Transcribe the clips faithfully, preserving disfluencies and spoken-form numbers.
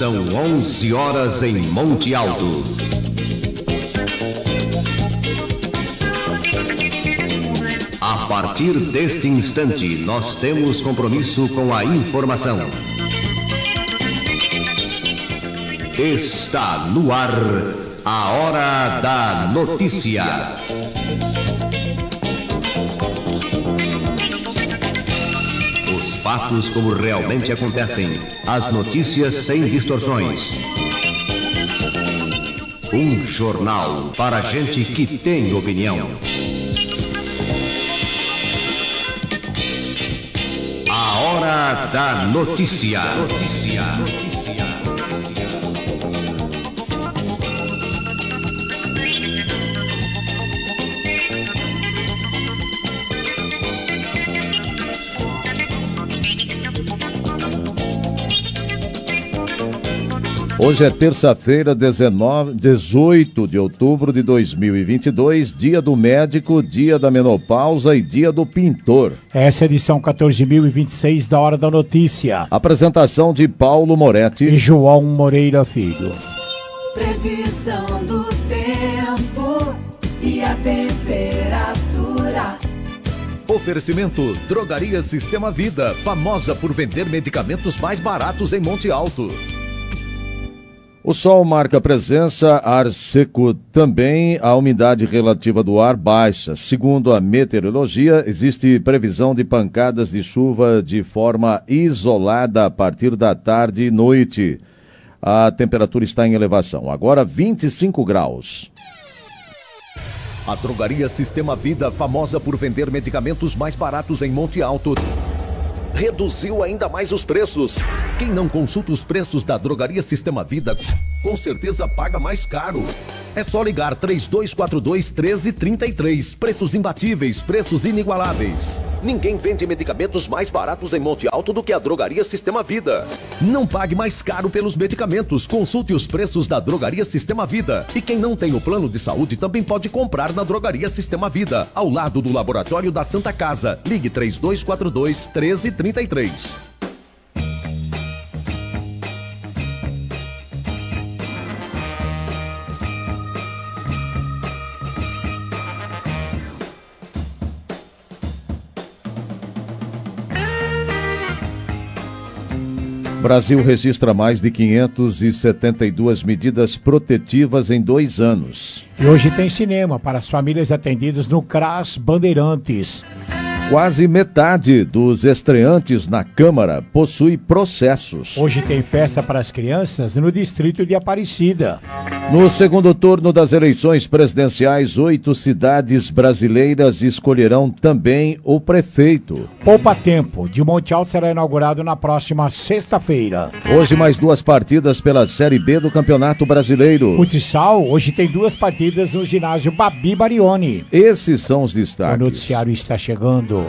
São onze horas em Monte Alto. A partir deste instante, nós temos compromisso com a informação. Está no ar a Hora da Notícia. Os fatos como realmente acontecem, as notícias sem distorções. Um jornal para gente que tem opinião. A Hora da Notícia. Notícia. Notícia. Hoje é terça-feira, dezoito de outubro de dois mil e vinte e dois, dia do médico, dia da menopausa e dia do pintor. Essa é a edição quatorze mil e vinte e seis da Hora da Notícia. Apresentação de Paulo Moretti e João Moreira Filho. Previsão do tempo e a temperatura. Oferecimento Drogaria Sistema Vida, famosa por vender medicamentos mais baratos em Monte Alto. O sol marca presença, ar seco também, a umidade relativa do ar baixa. Segundo a meteorologia, existe previsão de pancadas de chuva de forma isolada a partir da tarde e noite. A temperatura está em elevação, agora vinte e cinco graus. A Drogaria Sistema Vida, famosa por vender medicamentos mais baratos em Monte Alto, reduziu ainda mais os preços. Quem não consulta os preços da Drogaria Sistema Vida, com certeza paga mais caro. É só ligar três dois quatro dois, um três três três. Preços imbatíveis, preços inigualáveis. Ninguém vende medicamentos mais baratos em Monte Alto do que a Drogaria Sistema Vida. Não pague mais caro pelos medicamentos. Consulte os preços da Drogaria Sistema Vida. E quem não tem o plano de saúde também pode comprar na Drogaria Sistema Vida, ao lado do Laboratório da Santa Casa. Ligue três dois quatro dois, um três três três. O Brasil registra mais de quinhentas e setenta e duas medidas protetivas em dois anos. E hoje tem cinema para as famílias atendidas no CRAS Bandeirantes. Quase metade dos estreantes na Câmara possui processos. Hoje tem festa para as crianças no distrito de Aparecida. No segundo turno das eleições presidenciais, oito cidades brasileiras escolherão também o prefeito. Poupa Tempo de Monte Alto será inaugurado na próxima sexta-feira. Hoje mais duas partidas pela Série B do Campeonato Brasileiro. Futsal, hoje tem duas partidas no ginásio Babi Barioni. Esses são os destaques. O noticiário está chegando.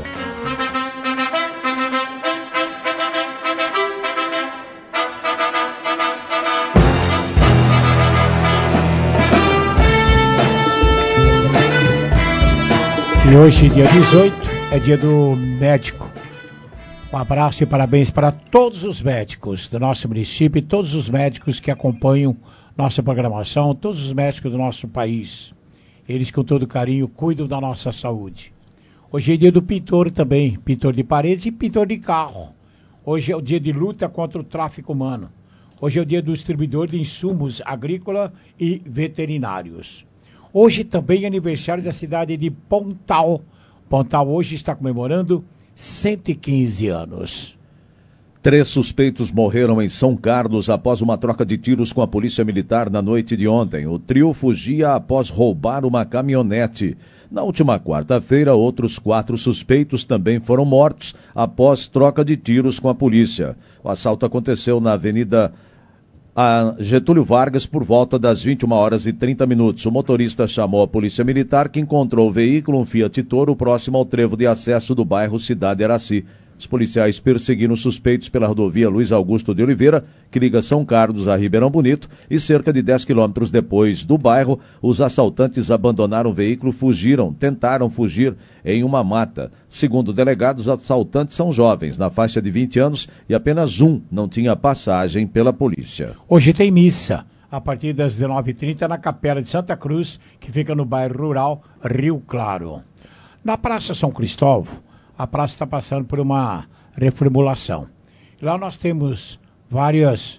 E hoje, dia dezoito, é dia do médico. Um abraço e parabéns para todos os médicos do nosso município e todos os médicos que acompanham nossa programação, todos os médicos do nosso país. Eles, com todo carinho, cuidam da nossa saúde. Hoje é dia do pintor também, pintor de paredes e pintor de carro. Hoje é o dia de luta contra o tráfico humano. Hoje é o dia do distribuidor de insumos agrícolas e veterinários. Hoje também é aniversário da cidade de Pontal. Pontal hoje está comemorando cento e quinze anos. Três suspeitos morreram em São Carlos após uma troca de tiros com a polícia militar na noite de ontem. O trio fugia após roubar uma caminhonete. Na última quarta-feira, outros quatro suspeitos também foram mortos após troca de tiros com a polícia. O assalto aconteceu na Avenida Getúlio Vargas por volta das vinte e uma horas e trinta minutos. O motorista chamou a polícia militar, que encontrou o veículo, um Fiat Toro, próximo ao trevo de acesso do bairro Cidade Araci. Os policiais perseguiram suspeitos pela rodovia Luiz Augusto de Oliveira, que liga São Carlos a Ribeirão Bonito, e cerca de dez quilômetros depois do bairro, os assaltantes abandonaram o veículo, fugiram, tentaram fugir em uma mata. Segundo delegados, os assaltantes são jovens, na faixa de vinte anos, e apenas um não tinha passagem pela polícia. Hoje tem missa, a partir das dezenove e trinta, na Capela de Santa Cruz, que fica no bairro rural Rio Claro. Na Praça São Cristóvão, a praça está passando por uma reformulação. Lá nós temos várias,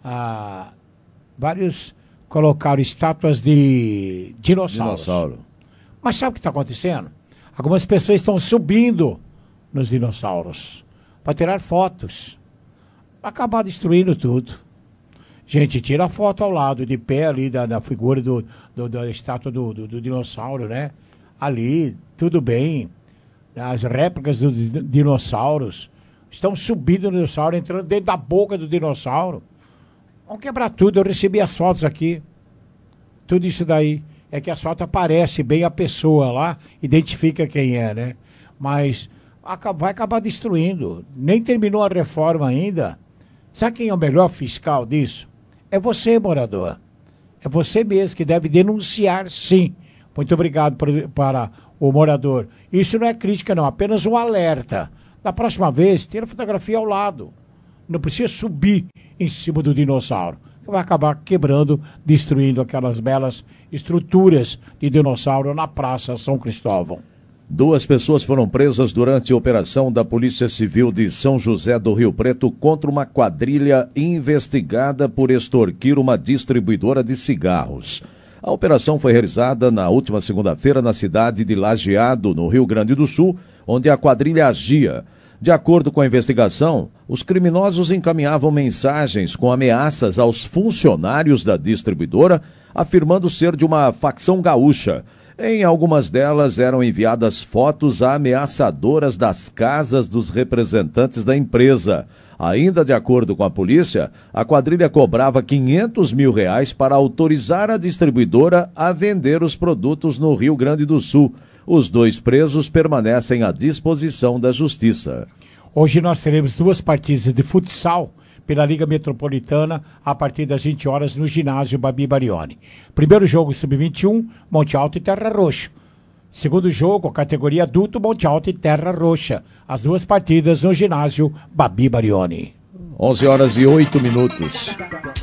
ah, vários, colocaram estátuas de dinossauros. Dinossauro. Mas sabe o que está acontecendo? Algumas pessoas estão subindo nos dinossauros para tirar fotos. Vai acabar destruindo tudo. Gente, tira a foto ao lado, de pé ali, da, da figura do, do, da estátua do, do, do dinossauro, né? Ali, tudo bem. As réplicas dos dinossauros estão subindo no dinossauro, entrando dentro da boca do dinossauro. Vamos quebrar tudo. Eu recebi as fotos aqui. Tudo isso daí. É que a foto aparece bem a pessoa lá, identifica quem é, né? Mas vai acabar destruindo. Nem terminou a reforma ainda. Sabe quem é o melhor fiscal disso? É você, morador. É você mesmo que deve denunciar, sim. Muito obrigado por, para o morador. Isso não é crítica, não. Apenas um alerta. Da próxima vez, tira a fotografia ao lado. Não precisa subir em cima do dinossauro. Vai acabar quebrando, destruindo aquelas belas estruturas de dinossauro na Praça São Cristóvão. Duas pessoas foram presas durante a operação da Polícia Civil de São José do Rio Preto contra uma quadrilha investigada por extorquir uma distribuidora de cigarros. A operação foi realizada na última segunda-feira na cidade de Lajeado, no Rio Grande do Sul, onde a quadrilha agia. De acordo com a investigação, os criminosos encaminhavam mensagens com ameaças aos funcionários da distribuidora, afirmando ser de uma facção gaúcha. Em algumas delas eram enviadas fotos ameaçadoras das casas dos representantes da empresa. Ainda de acordo com a polícia, a quadrilha cobrava quinhentos mil reais para autorizar a distribuidora a vender os produtos no Rio Grande do Sul. Os dois presos permanecem à disposição da Justiça. Hoje nós teremos duas partidas de futsal pela Liga Metropolitana a partir das vinte horas no ginásio Babi Barioni. Primeiro jogo sub vinte e um, Monte Alto e Terra Roxa. Segundo jogo, categoria adulto, Monte Alto e Terra Roxa. As duas partidas no ginásio Babi Barioni. onze horas e oito minutos.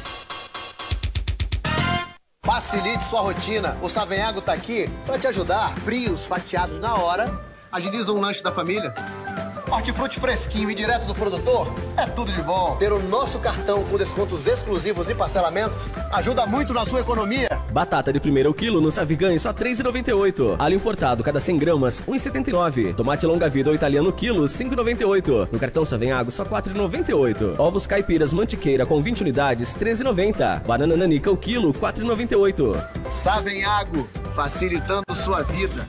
Facilite sua rotina. O Savenhago tá aqui para te ajudar. Frios, fatiados na hora, agilizam o lanche da família. Hortifruti fresquinho e direto do produtor é tudo de bom. Ter o nosso cartão com descontos exclusivos e parcelamentos ajuda muito na sua economia. Batata de primeiro quilo no Savigan só três reais e noventa e oito centavos. Alho importado cada cem gramas, um real e setenta e nove centavos. Tomate longa vida ou italiano quilo, cinco reais e noventa e oito centavos. No cartão Savenhago só quatro reais e noventa e oito centavos. Ovos caipiras mantiqueira com vinte unidades, treze reais e noventa centavos. Banana nanica o quilo, quatro reais e noventa e oito centavos. Savenhago, facilitando sua vida.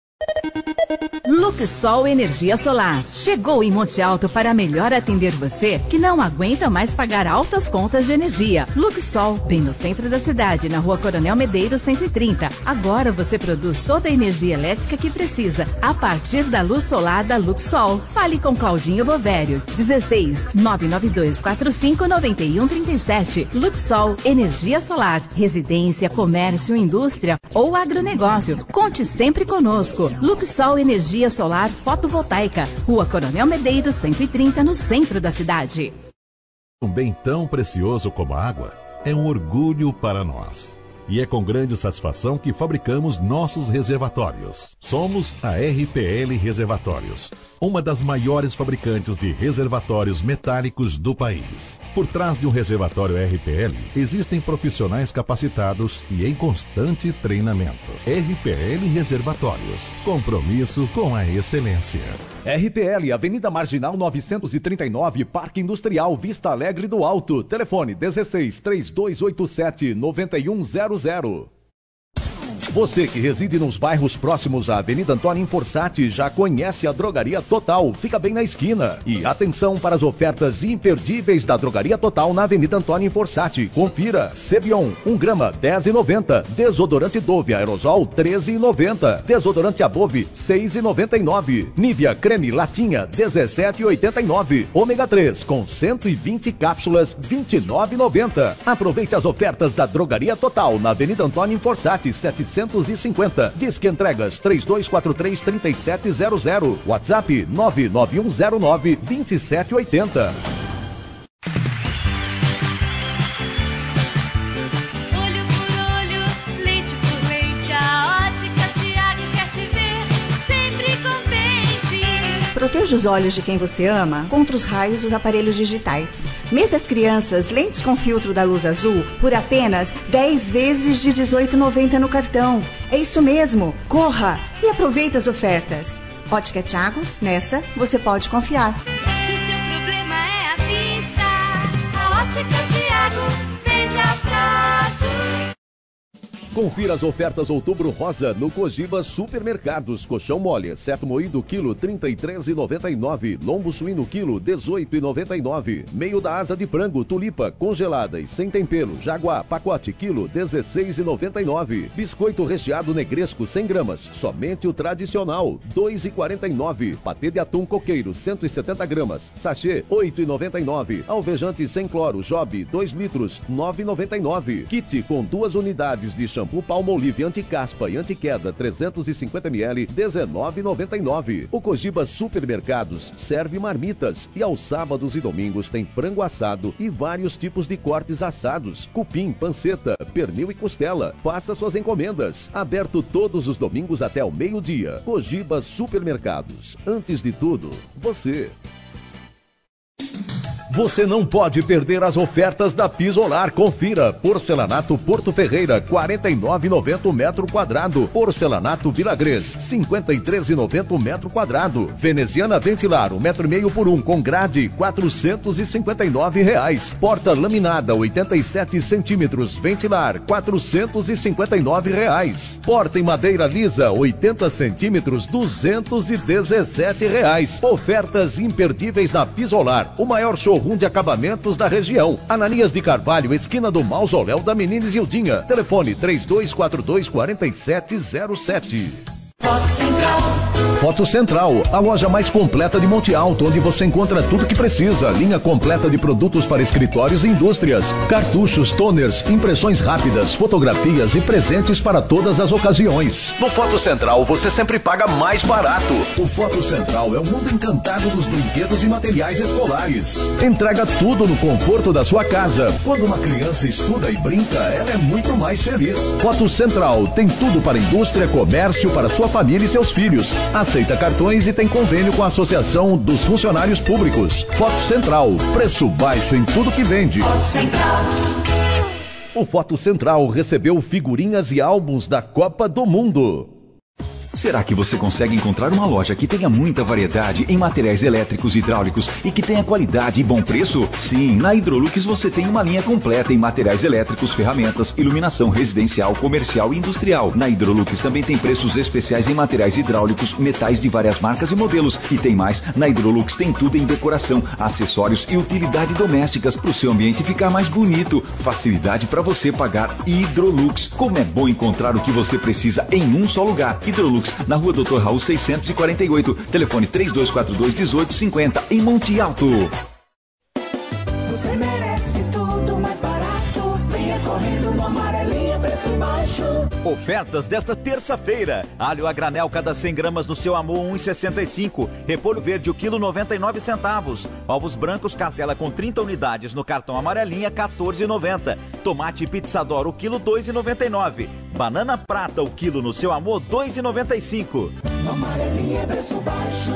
Luxol Energia Solar. Chegou em Monte Alto para melhor atender você que não aguenta mais pagar altas contas de energia. Luxol, bem no centro da cidade, na Rua Coronel Medeiros cento e trinta. Agora você produz toda a energia elétrica que precisa a partir da luz solar da Luxol. Fale com Claudinho Bovério. dezesseis, nove nove dois quatro cinco, nove um três sete. Luxol Energia Solar. Residência, comércio, indústria ou agronegócio. Conte sempre conosco. Luxol Energia Solar Fotovoltaica, Rua Coronel Medeiros cento e trinta, no centro da cidade. Um bem tão precioso como a água é um orgulho para nós. E é com grande satisfação que fabricamos nossos reservatórios. Somos a R P L Reservatórios, uma das maiores fabricantes de reservatórios metálicos do país. Por trás de um reservatório R P L, existem profissionais capacitados e em constante treinamento. R P L Reservatórios, compromisso com a excelência. R P L, Avenida Marginal novecentos e trinta e nove, Parque Industrial Vista Alegre do Alto. Telefone dezesseis, três dois oito sete, nove um zero zero. Você que reside nos bairros próximos à Avenida Antônio Fossati já conhece a Drogaria Total, fica bem na esquina. E atenção para as ofertas imperdíveis da Drogaria Total na Avenida Antônio Fossati. Confira: Cebion, um grama, dez reais e noventa centavos. Desodorante Dove Aerosol, treze reais e noventa centavos. Desodorante Above, seis reais e noventa e nove centavos. Nivea Creme Latinha, dezessete reais e oitenta e nove centavos. Ômega três com cento e vinte cápsulas, vinte e nove reais e noventa centavos. Aproveite as ofertas da Drogaria Total na Avenida Antônio Fossati, setecentos e cinquenta. Disque entregas três dois quatro três, três sete zero zero. WhatsApp nove nove um zero nove, dois sete oito zero. Proteja os olhos de quem você ama contra os raios dos aparelhos digitais. Mesas Crianças, lentes com filtro da luz azul, por apenas dez vezes de dezoito reais e noventa centavos no cartão. É isso mesmo, corra e aproveite as ofertas. Ótica Thiago, nessa você pode confiar. Se seu problema é a vista, a Ótica Thiago vende a prazo. Confira as ofertas Outubro Rosa no Cogiba Supermercados. Colchão mole, certo moído, quilo trinta e três reais e noventa e nove centavos. Lombo suíno, quilo dezoito reais e noventa e nove centavos. Meio da asa de frango, tulipa, congelada e sem tempero. Jaguar, pacote, quilo dezesseis reais e noventa e nove centavos. Biscoito recheado negresco, cem gramas. Somente o tradicional, dois reais e quarenta e nove centavos. Patê de atum coqueiro, cento e setenta gramas. Sachê, oito reais e noventa e nove centavos. Alvejante sem cloro, Job, dois litros, nove reais e noventa e nove centavos. Kit com duas unidades de shampoo Palmolive anti-caspa e anti-queda trezentos e cinquenta mililitros, dezenove reais e noventa e nove centavos. O Cogiba Supermercados serve marmitas e aos sábados e domingos tem frango assado e vários tipos de cortes assados, cupim, panceta, pernil e costela. Faça suas encomendas. Aberto todos os domingos até o meio-dia. Cogiba Supermercados. Antes de tudo, você. Você não pode perder as ofertas da Pisolar. Confira: porcelanato Porto Ferreira, quarenta e nove reais e noventa centavos o metro quadrado. Porcelanato Vilagrês, cinquenta e três reais e noventa centavos o metro quadrado. Veneziana Ventilar, um metro e meio por um, com grade, quatrocentos e cinquenta e nove reais. Porta laminada, oitenta e sete centímetros, Ventilar, quatrocentos e cinquenta e nove reais. Porta em madeira lisa, oitenta centímetros, duzentos e dezessete reais. Ofertas imperdíveis na Pisolar, o maior showroom de acabamentos da região. Ananias de Carvalho, esquina do Mausoléu da Menina Isildinha. Telefone três dois quatro dois, quatro sete zero sete. Foto Central. Foto Central, a loja mais completa de Monte Alto, onde você encontra tudo que precisa. Linha completa de produtos para escritórios e indústrias. Cartuchos, toners, impressões rápidas, fotografias e presentes para todas as ocasiões. No Foto Central, você sempre paga mais barato. O Foto Central é o mundo encantado dos brinquedos e materiais escolares. Entrega tudo no conforto da sua casa. Quando uma criança estuda e brinca, ela é muito mais feliz. Foto Central tem tudo para indústria, comércio, para sua família e seus filhos. Aceita cartões e tem convênio com a Associação dos Funcionários Públicos. Foto Central, preço baixo em tudo que vende. Foto Central. O Foto Central recebeu figurinhas e álbuns da Copa do Mundo. Será que você consegue encontrar uma loja que tenha muita variedade em materiais elétricos e hidráulicos e que tenha qualidade e bom preço? Sim, na Hidrolux você tem uma linha completa em materiais elétricos, ferramentas, iluminação residencial, comercial e industrial. Na Hidrolux também tem preços especiais em materiais hidráulicos, metais de várias marcas e modelos. E tem mais, na Hidrolux tem tudo em decoração, acessórios e utilidade domésticas para o seu ambiente ficar mais bonito. Facilidade para você pagar. Hidrolux. Como é bom encontrar o que você precisa em um só lugar. Hidrolux, na rua doutor Raul seiscentos e quarenta e oito, telefone três dois quatro dois, um oito cinco zero, em Monte Alto. Você merece tudo mais barato, venha correndo no Amarelinha, preço baixo. Ofertas desta terça-feira: alho a granel cada cem gramas no seu amor um real e sessenta e cinco centavos, repolho verde o quilo noventa e nove centavos, ovos brancos cartela com trinta unidades no cartão Amarelinha quatorze reais e noventa centavos, tomate Pizzador o quilo dois reais e noventa e nove centavos, banana prata o quilo no seu amor dois reais e noventa e cinco centavos. Amarelinha, preço baixo.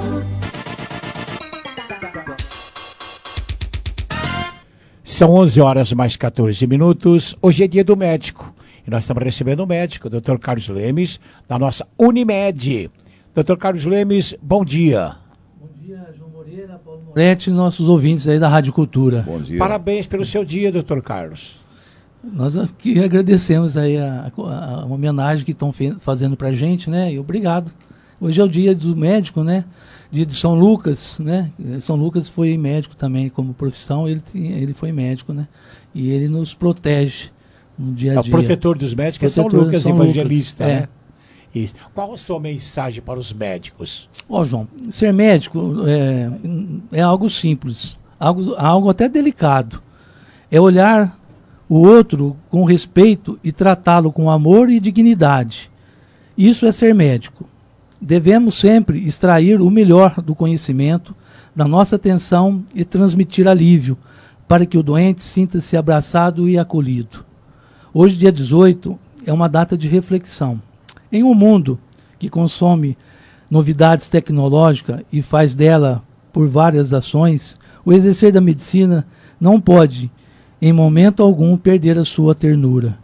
São onze horas mais quatorze minutos. Hoje é dia do médico. E nós estamos recebendo o médico, o doutor Carlos Lemes, da nossa Unimed. doutor Carlos Lemes, bom dia. Bom dia, João Moreira, Paulo Moretti e nossos ouvintes aí da Rádio Cultura. Bom dia. Parabéns pelo seu dia, doutor Carlos. Nós aqui agradecemos aí a, a, a homenagem que estão fazendo para a gente, né? E obrigado. Hoje é o dia do médico, né? Dia de São Lucas, né? São Lucas foi médico também como profissão, ele, ele foi médico, né? E ele nos protege no dia a dia. O protetor dos médicos protetor é São Lucas, São evangelista, Lucas, né? É. Isso. Qual a sua mensagem para os médicos? Ó, oh, João, ser médico é, é algo simples, algo, algo até delicado. É olhar o outro com respeito e tratá-lo com amor e dignidade. Isso é ser médico. Devemos sempre extrair o melhor do conhecimento, da nossa atenção e transmitir alívio, para que o doente sinta-se abraçado e acolhido. Hoje, dia dezoito, é uma data de reflexão. Em um mundo que consome novidades tecnológicas e faz dela por várias ações, o exercer da medicina não pode, em momento algum, perder a sua ternura.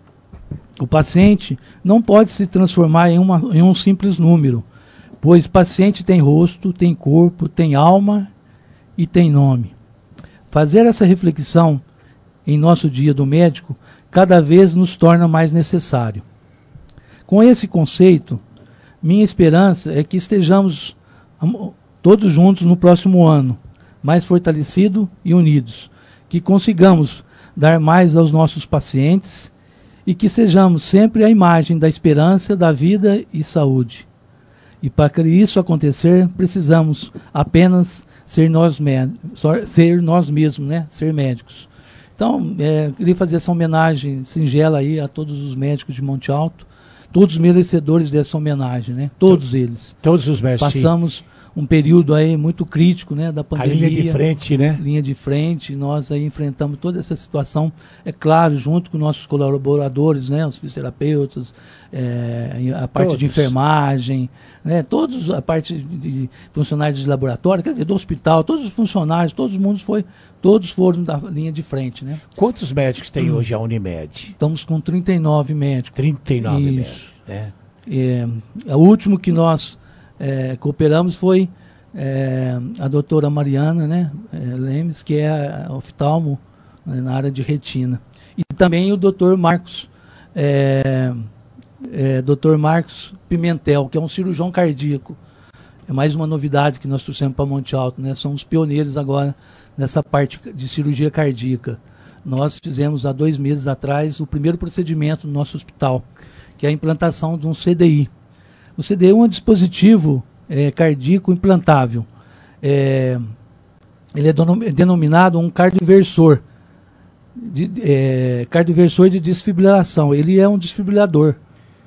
O paciente não pode se transformar em, uma, em um simples número, pois paciente tem rosto, tem corpo, tem alma e tem nome. Fazer essa reflexão em nosso dia do médico cada vez nos torna mais necessário. Com esse conceito, minha esperança é que estejamos todos juntos no próximo ano, mais fortalecidos e unidos, que consigamos dar mais aos nossos pacientes e que sejamos sempre a imagem da esperança, da vida e saúde. E para que isso acontecer, precisamos apenas ser nós, ser nós mesmos, né? Ser médicos. Então, é, queria fazer essa homenagem singela aí a todos os médicos de Monte Alto, todos os merecedores dessa homenagem, né? Todos eles. Todos os médicos. Passamos um período aí muito crítico, né, da pandemia. A linha de frente, né? Linha de frente, nós aí enfrentamos toda essa situação, é claro, junto com nossos colaboradores, né, os fisioterapeutas, é, a parte todos. de enfermagem, né, todos, a parte de funcionários de laboratório, quer dizer, do hospital, todos os funcionários, todos os mundos foi, todos foram da linha de frente, né? Quantos médicos tem hum. hoje a Unimed? Estamos com trinta e nove médicos. trinta e nove médicos, né? É, o último que nós É, cooperamos foi é, a doutora Mariana, né, é, Lemes, que é oftalmo, né, na área de retina. E também o doutor Marcos, é, é, doutor Marcos Pimentel, que é um cirurgião cardíaco. É mais uma novidade que nós trouxemos para Monte Alto, né? Somos pioneiros agora nessa parte de cirurgia cardíaca. Nós fizemos há dois meses atrás o primeiro procedimento no nosso hospital, que é a implantação de um C D I. O C D I é um dispositivo é, cardíaco implantável. É, ele é denominado um cardioversor, de, é, cardioversor de desfibrilação. Ele é um desfibrilador.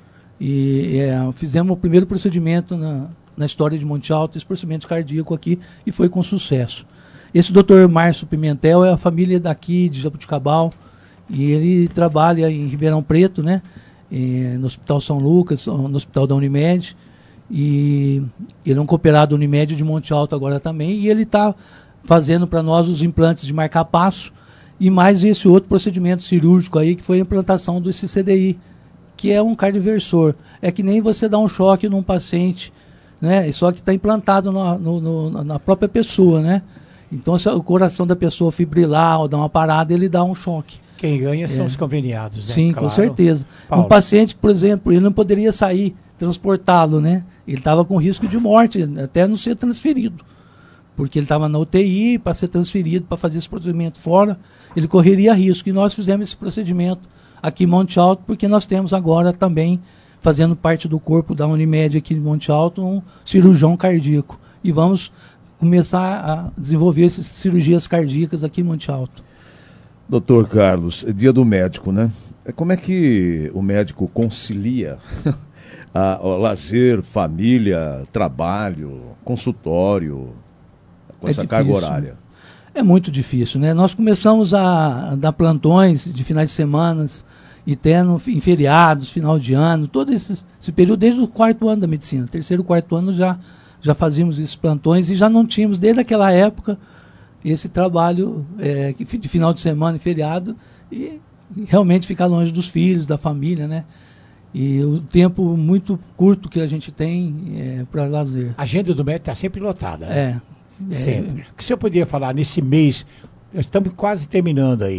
E é, fizemos o primeiro procedimento na, na história de Monte Alto, esse procedimento cardíaco aqui, e foi com sucesso. Esse doutor Márcio Pimentel é a família daqui de Jabuticabal, e ele trabalha em Ribeirão Preto, né? E no Hospital São Lucas, no Hospital da Unimed, e ele é um cooperado Unimed de Monte Alto agora também, e ele está fazendo para nós os implantes de marca-passo e mais esse outro procedimento cirúrgico aí, que foi a implantação desse C D I, que é um cardioversor. É que nem você dá um choque num paciente, né? Só que está implantado no, no, no, na própria pessoa, né? Então, se o coração da pessoa fibrilar ou dar uma parada, ele dá um choque. Quem ganha são é. os conveniados, né? Sim, claro. com certeza. Paulo. Um paciente, por exemplo, ele não poderia sair, transportá-lo, né? Ele estava com risco de morte, até não ser transferido. Porque ele estava na U T I, para ser transferido, para fazer esse procedimento fora, ele correria risco. E nós fizemos esse procedimento aqui em Monte Alto, porque nós temos agora também, fazendo parte do corpo da Unimed aqui em Monte Alto, um cirurgião cardíaco. E vamos começar a desenvolver essas cirurgias cardíacas aqui em Monte Alto. Doutor Carlos, é dia do médico, né? Como é que o médico concilia a, o lazer, família, trabalho, consultório, com é essa difícil, carga horária? É muito difícil, né? Nós começamos a, a dar plantões de finais de semana e tendo em feriados, final de ano, todo esse, esse período, desde o quarto ano da medicina, terceiro, quarto ano já, já fazíamos esses plantões e já não tínhamos, desde aquela época, esse trabalho é, de final de semana e feriado e realmente ficar longe dos filhos, da família, né? E o tempo muito curto que a gente tem é, para lazer. A agenda do médico está sempre lotada, né? É. Sempre. É... O que o senhor poderia falar nesse mês, nós estamos quase terminando aí,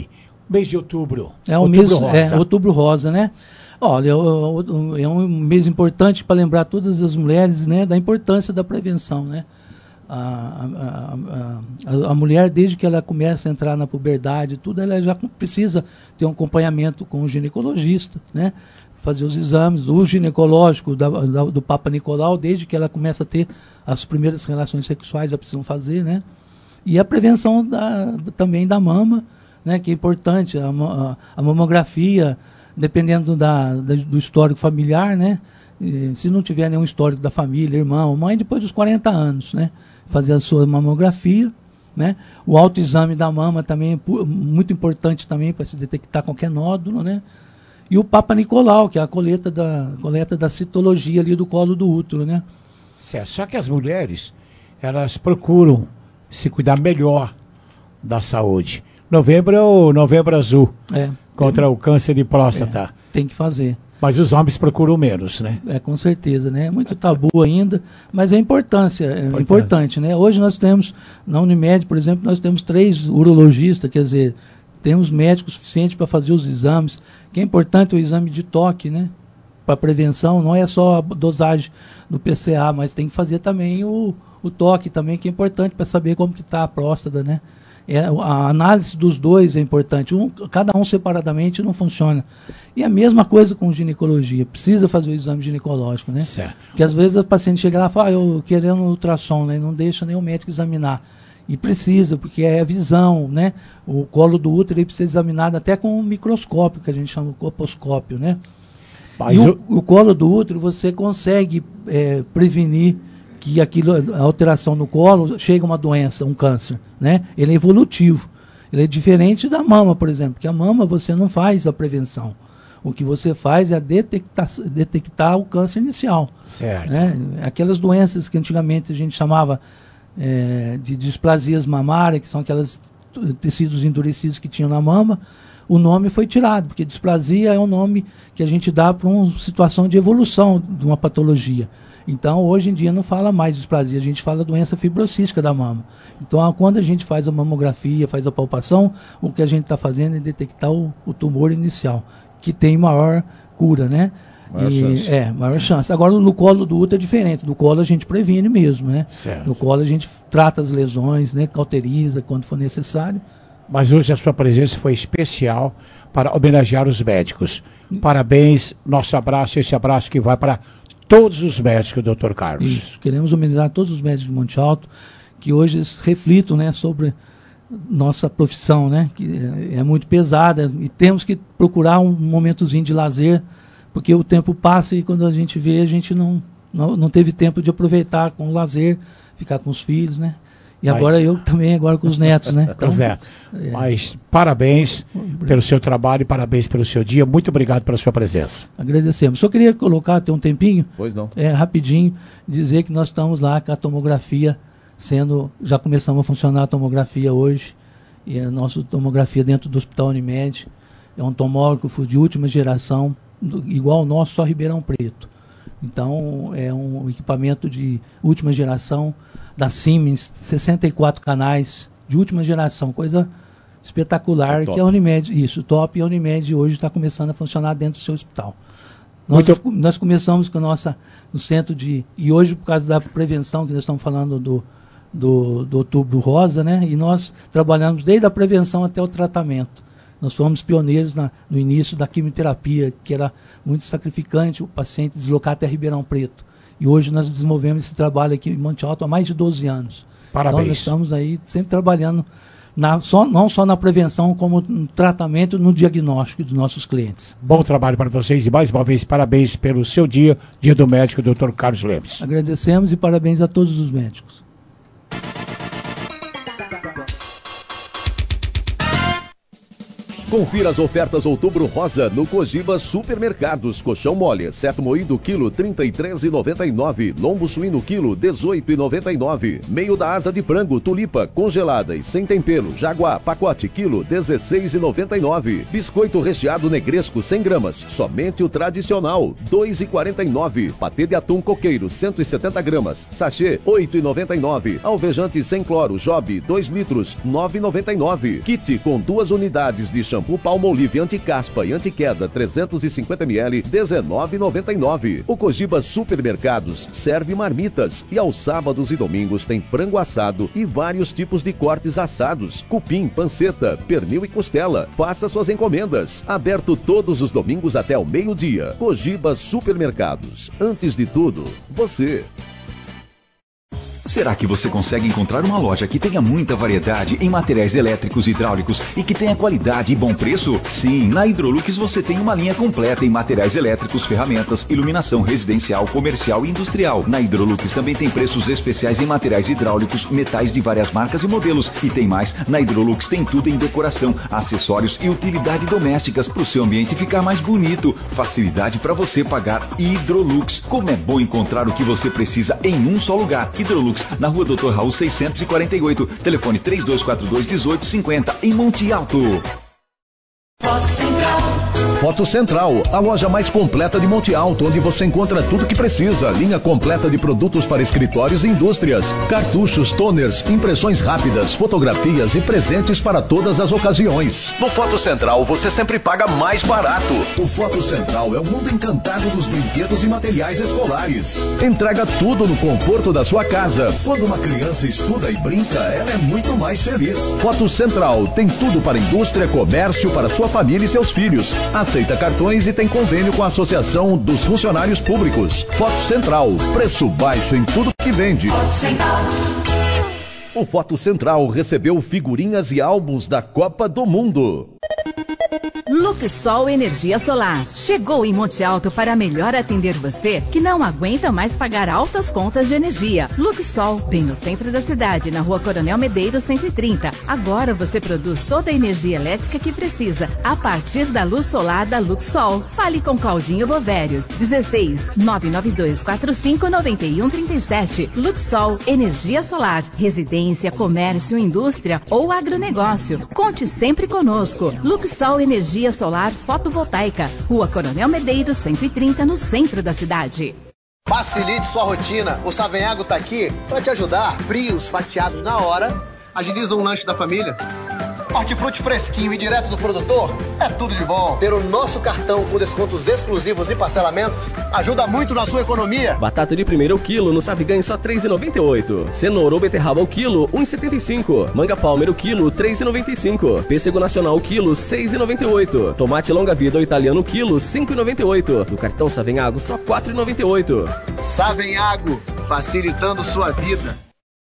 mês de outubro. É o outubro mês, rosa. É, outubro rosa, né? Olha, é um mês importante para lembrar todas as mulheres, né, da importância da prevenção, né? A, a, a, a mulher, desde que ela começa a entrar na puberdade, tudo, ela já precisa ter um acompanhamento com o ginecologista, né? Fazer os exames, o ginecológico da, da, do Papa Nicolau, desde que ela começa a ter as primeiras relações sexuais, já precisam fazer, né? E a prevenção da, também da mama, né, que é importante, a, a, a mamografia, dependendo da, da, do histórico familiar, né? E, se não tiver nenhum histórico da família, irmão, mãe, depois dos quarenta anos, né? Fazer a sua mamografia, né? O autoexame da mama também é muito importante também para se detectar qualquer nódulo, né? E o Papa Nicolau, que é a coleta da, coleta da citologia ali do colo do útero, né? Certo. Só que as mulheres, elas procuram se cuidar melhor da saúde. Novembro é o Novembro Azul, é, contra tem, o câncer de próstata. É, tem que fazer. Mas os homens procuram menos, né? É, com certeza, né? É muito tabu ainda, mas é importância, é importante. importante, né? Hoje nós temos, na Unimed, por exemplo, nós temos três urologistas, quer dizer, temos médicos suficientes para fazer os exames, que é importante o exame de toque, né? Para prevenção, não é só a dosagem do P C A, mas tem que fazer também o, o toque também, que é importante para saber como que está a próstata, né? É, a análise dos dois é importante, um, cada um separadamente não funciona. E a mesma coisa com ginecologia, precisa fazer o exame ginecológico, né? Certo. Porque às vezes o paciente chega lá e fala, ah, eu querendo ultrassom, né? Não deixa nem o médico examinar. E precisa, porque é a visão, né? O colo do útero ele precisa ser examinado até com um microscópio, que a gente chama de coposcópio, né? Mas e o, o... o colo do útero você consegue é, prevenir que aquilo, a alteração no colo chega uma doença, um câncer, né? Ele é evolutivo. Ele é diferente da mama, por exemplo, que a mama você não faz a prevenção. O que você faz é detectar, detectar o câncer inicial. Certo. Né? Aquelas doenças que antigamente a gente chamava é, de displasias mamárias, que são aquelas tecidos endurecidos que tinham na mama, o nome foi tirado, porque displasia é um nome que a gente dá para uma situação de evolução de uma patologia. Então, hoje em dia não fala mais displasia, a gente fala doença fibrocística da mama. Então, quando a gente faz a mamografia, faz a palpação, o que a gente está fazendo é detectar o, o tumor inicial, que tem maior cura, né? Maior e, chance. É, maior chance. Agora, no colo do útero é diferente. No colo a gente previne mesmo, né? Certo. No colo a gente trata as lesões, né? Cauteriza quando for necessário. Mas hoje a sua presença foi especial para homenagear os médicos. Parabéns, nosso abraço, esse abraço que vai para todos os médicos, doutor Carlos. Isso, queremos homenagear todos os médicos de Monte Alto, que hoje reflitam, né, sobre nossa profissão, né, que é, é muito pesada, e temos que procurar um momentozinho de lazer, porque o tempo passa e quando a gente vê, a gente não, não, não teve tempo de aproveitar com o lazer, ficar com os filhos, né? E Mas... agora eu também, agora com os netos, né? Então, é. Mas parabéns pelo seu trabalho e parabéns pelo seu dia. Muito obrigado pela sua presença. Agradecemos. Só queria colocar, ter um tempinho. Pois não. É, rapidinho, dizer que nós estamos lá com a tomografia sendo, já começamos a funcionar a tomografia hoje. E a nossa tomografia dentro do Hospital Unimed é um tomógrafo de última geração, do, igual ao nosso, só Ribeirão Preto. Então, é um equipamento de última geração da Siemens, sessenta e quatro canais de última geração, coisa espetacular, que a Unimed, isso, top, e a Unimed hoje está começando a funcionar dentro do seu hospital. Nós, Muito... nós começamos com a nossa, no centro de, e hoje por causa da prevenção, que nós estamos falando do, do, do Outubro Rosa, né, e nós trabalhamos desde a prevenção até o tratamento. Nós fomos pioneiros na, no início da quimioterapia, que era muito sacrificante o paciente deslocar até Ribeirão Preto. E hoje nós desenvolvemos esse trabalho aqui em Monte Alto há mais de doze anos. Parabéns. Então nós estamos aí sempre trabalhando, na, só, não só na prevenção, como no tratamento e no diagnóstico dos nossos clientes. Bom trabalho para vocês e mais uma vez parabéns pelo seu dia, dia do médico, doutor Carlos Lemes. Agradecemos e parabéns a todos os médicos. Confira as ofertas Outubro Rosa no Cogiba Supermercados. Colchão mole, certo moído, quilo trinta e três reais e noventa e nove. Lombo suíno, quilo dezoito reais e noventa e nove. Meio da asa de frango, tulipa, congelada e sem tempero. Jaguar, pacote, quilo dezesseis reais e noventa e nove. Biscoito recheado negresco, cem gramas. Somente o tradicional, dois reais e quarenta e nove. Patê de atum coqueiro, cento e setenta gramas. Sachê, oito reais e noventa e nove. Alvejante sem cloro, Job, dois litros, nove reais e noventa e nove. Kit com duas unidades de shampoo shampoo Palmolive anti-caspa e anti-queda trezentos e cinquenta mililitros, dezenove reais e noventa e nove centavos. O Cogiba Supermercados serve marmitas e aos sábados e domingos tem frango assado e vários tipos de cortes assados, cupim, panceta, pernil e costela. Faça suas encomendas. Aberto todos os domingos até o meio-dia. Cogiba Supermercados. Antes de tudo, você. Será que você consegue encontrar uma loja que tenha muita variedade em materiais elétricos e hidráulicos e que tenha qualidade e bom preço? Sim, na Hidrolux você tem uma linha completa em materiais elétricos, ferramentas, iluminação residencial, comercial e industrial. Na Hidrolux também tem preços especiais em materiais hidráulicos, metais de várias marcas e modelos. E tem mais, na Hidrolux tem tudo em decoração, acessórios e utilidade domésticas para o seu ambiente ficar mais bonito. Facilidade para você pagar. Hidrolux. Como é bom encontrar o que você precisa em um só lugar. Hidrolux, na rua doutor Raul seiscentos e quarenta e oito, telefone três dois quatro dois, um oito cinco zero, em Monte Alto. Foto Central. Foto Central, a loja mais completa de Monte Alto, onde você encontra tudo que precisa. Linha completa de produtos para escritórios e indústrias, cartuchos, toners, impressões rápidas, fotografias e presentes para todas as ocasiões. No Foto Central, você sempre paga mais barato. O Foto Central é o mundo encantado dos brinquedos e materiais escolares. Entrega tudo no conforto da sua casa. Quando uma criança estuda e brinca, ela é muito mais feliz. Foto Central tem tudo para indústria, comércio, para sua família e seus filhos. Aceita cartões e tem convênio com a Associação dos Funcionários Públicos. Foto Central, preço baixo em tudo que vende. Foto Central. O Foto Central recebeu figurinhas e álbuns da Copa do Mundo. Luxol Energia Solar. Chegou em Monte Alto para melhor atender você que não aguenta mais pagar altas contas de energia. Luxol, bem no centro da cidade, na rua Coronel Medeiros cento e trinta. Agora você produz toda a energia elétrica que precisa a partir da luz solar da Luxol. Fale com Claudinho Bovério. dezesseis, nove nove dois quatro cinco, nove um três sete. Luxol Energia Solar. Residência, comércio, indústria ou agronegócio. Conte sempre conosco. Luxol Energia Solar Fotovoltaica, Rua Coronel Medeiros cento e trinta, no centro da cidade. Facilite sua rotina. O Savenhago tá aqui para te ajudar. Frios fatiados na hora agilizam o lanche da família. Hortifruti fresquinho e direto do produtor é tudo de bom. Ter o nosso cartão com descontos exclusivos e parcelamento ajuda muito na sua economia. Batata de primeiro quilo no Savigan só três reais e noventa e oito centavos. Cenoura ou beterraba ao quilo, um real e setenta e cinco centavos. Manga Palmer o quilo, três reais e noventa e cinco centavos. Pêssego nacional o quilo, seis reais e noventa e oito centavos. Tomate longa vida ou italiano o quilo, cinco reais e noventa e oito centavos. No cartão Savenhago só quatro reais e noventa e oito centavos. Savenhago, facilitando sua vida.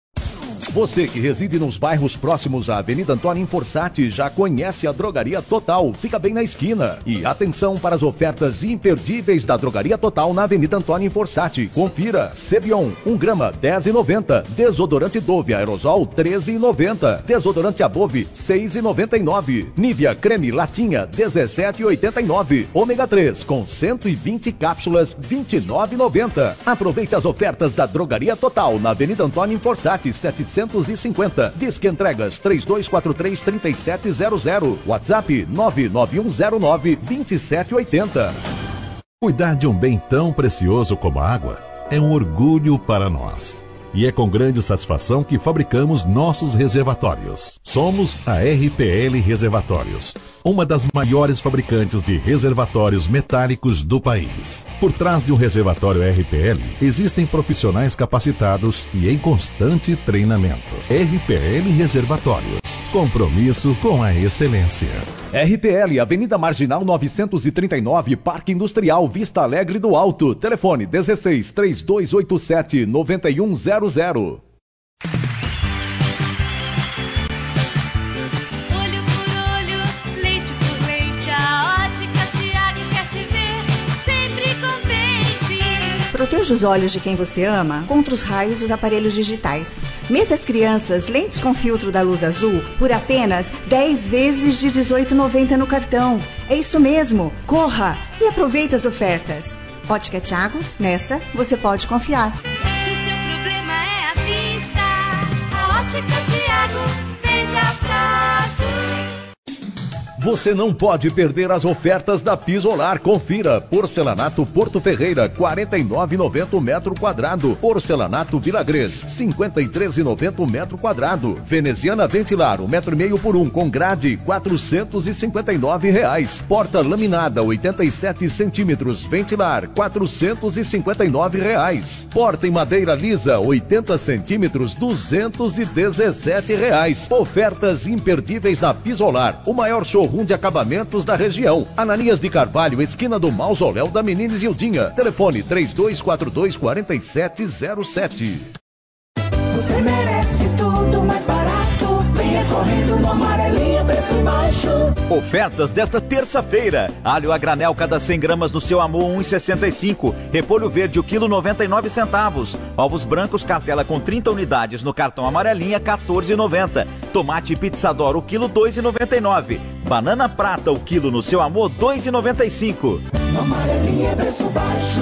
Você que reside nos bairros próximos à Avenida Antônio Inforsati já conhece a Drogaria Total, fica bem na esquina. E atenção para as ofertas imperdíveis da Drogaria Total na Avenida Antônio Inforsati. Confira: Cebion, um grama, dez reais e noventa centavos. Desodorante Dove Aerosol, treze reais e noventa centavos. Desodorante Above, seis reais e noventa e nove centavos. Nivea Creme Latinha, dezessete reais e oitenta e nove centavos. Ômega três com cento e vinte cápsulas, vinte e nove reais e noventa centavos. Aproveite as ofertas da Drogaria Total na Avenida Antônio Inforsati, setecentos e cinquenta. Disque entregas três dois quatro três, três sete zero zero. WhatsApp nove nove um zero nove, dois sete oito zero. Cuidar de um bem tão precioso como a água é um orgulho para nós. E é com grande satisfação que fabricamos nossos reservatórios. Somos a R P L Reservatórios, uma das maiores fabricantes de reservatórios metálicos do país. Por trás de um reservatório R P L, existem profissionais capacitados e em constante treinamento. R P L Reservatórios, compromisso com a excelência. R P L, Avenida Marginal novecentos e trinta e nove, Parque Industrial, Vista Alegre do Alto. Telefone dezesseis, três dois oito sete, nove um zero zero. Olho por olho, leite por leite, a Ótica Tiago quer te ver sempre contente. Proteja os olhos de quem você ama contra os raios dos aparelhos digitais. Mesas Crianças, lentes com filtro da luz azul, por apenas dez vezes de dezoito reais e noventa centavos no cartão. É isso mesmo, corra e aproveite as ofertas. Ótica Tiago, nessa você pode confiar. Se seu problema é a vista, a Ótica Tiago vende a prazo. Você não pode perder as ofertas da Pisolar. Confira. Porcelanato Porto Ferreira, quarenta e nove reais e noventa centavos o metro quadrado. Porcelanato Vilagrês, cinquenta e três reais e noventa centavos o metro quadrado. Veneziana Ventilar, um metro e meio por um, com grade, quatrocentos e cinquenta e nove reais. Porta laminada, oitenta e sete centímetros, Ventilar, quatrocentos e cinquenta e nove reais. Porta em madeira lisa, oitenta centímetros, duzentos e dezessete reais. Ofertas imperdíveis da Pisolar, o maior showroom de acabamentos da região. Ananias de Carvalho, esquina do Mausoléu da Menina Isildinha. Telefone três dois quatro dois, quatro sete zero sete. Você merece tudo mais barato. Venha correndo no Amarelinha, preço baixo. Ofertas desta terça-feira. Alho a granel cada cem gramas no seu amor um real e sessenta e cinco. Repolho verde o quilo noventa e nove centavos. Ovos brancos cartela com trinta unidades no cartão Amarelinha quatorze reais e noventa centavos. Tomate Pizzador o quilo dois reais e noventa e nove centavos. Banana prata o quilo no seu amor dois reais e noventa e cinco centavos. No Amarelinha, preço baixo.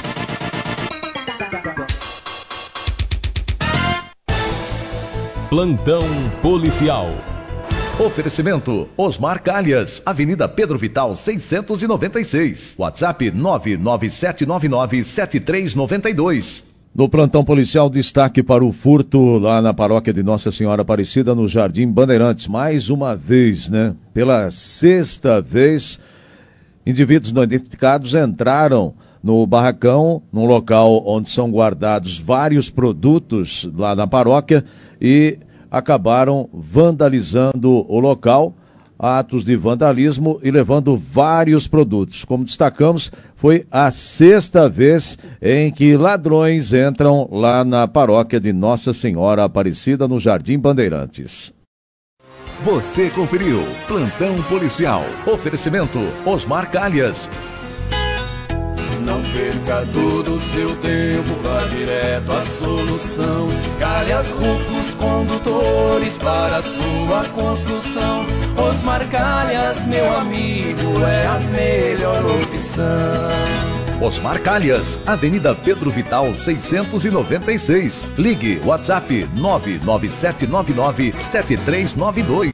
Plantão policial. Oferecimento Osmar Calhas, Avenida Pedro Vital seiscentos e noventa e seis. WhatsApp nove nove sete nove nove sete três nove dois. No plantão policial, destaque para o furto lá na paróquia de Nossa Senhora Aparecida, no Jardim Bandeirantes. Mais uma vez, né? Pela sexta vez, indivíduos não identificados entraram no barracão, num local onde são guardados vários produtos lá na paróquia e acabaram vandalizando o local, atos de vandalismo e levando vários produtos. Como destacamos, foi a sexta vez em que ladrões entram lá na paróquia de Nossa Senhora Aparecida, no Jardim Bandeirantes. Você conferiu Plantão Policial. Oferecimento Osmar Calhas. Não perca todo o seu tempo, vá direto à solução. Calhas Rufos Condutores para a sua construção. Osmar Calhas, meu amigo, é a melhor opção. Osmar Calhas, Avenida Pedro Vital seiscentos e noventa e seis. Ligue WhatsApp nove nove sete nove nove sete três nove dois.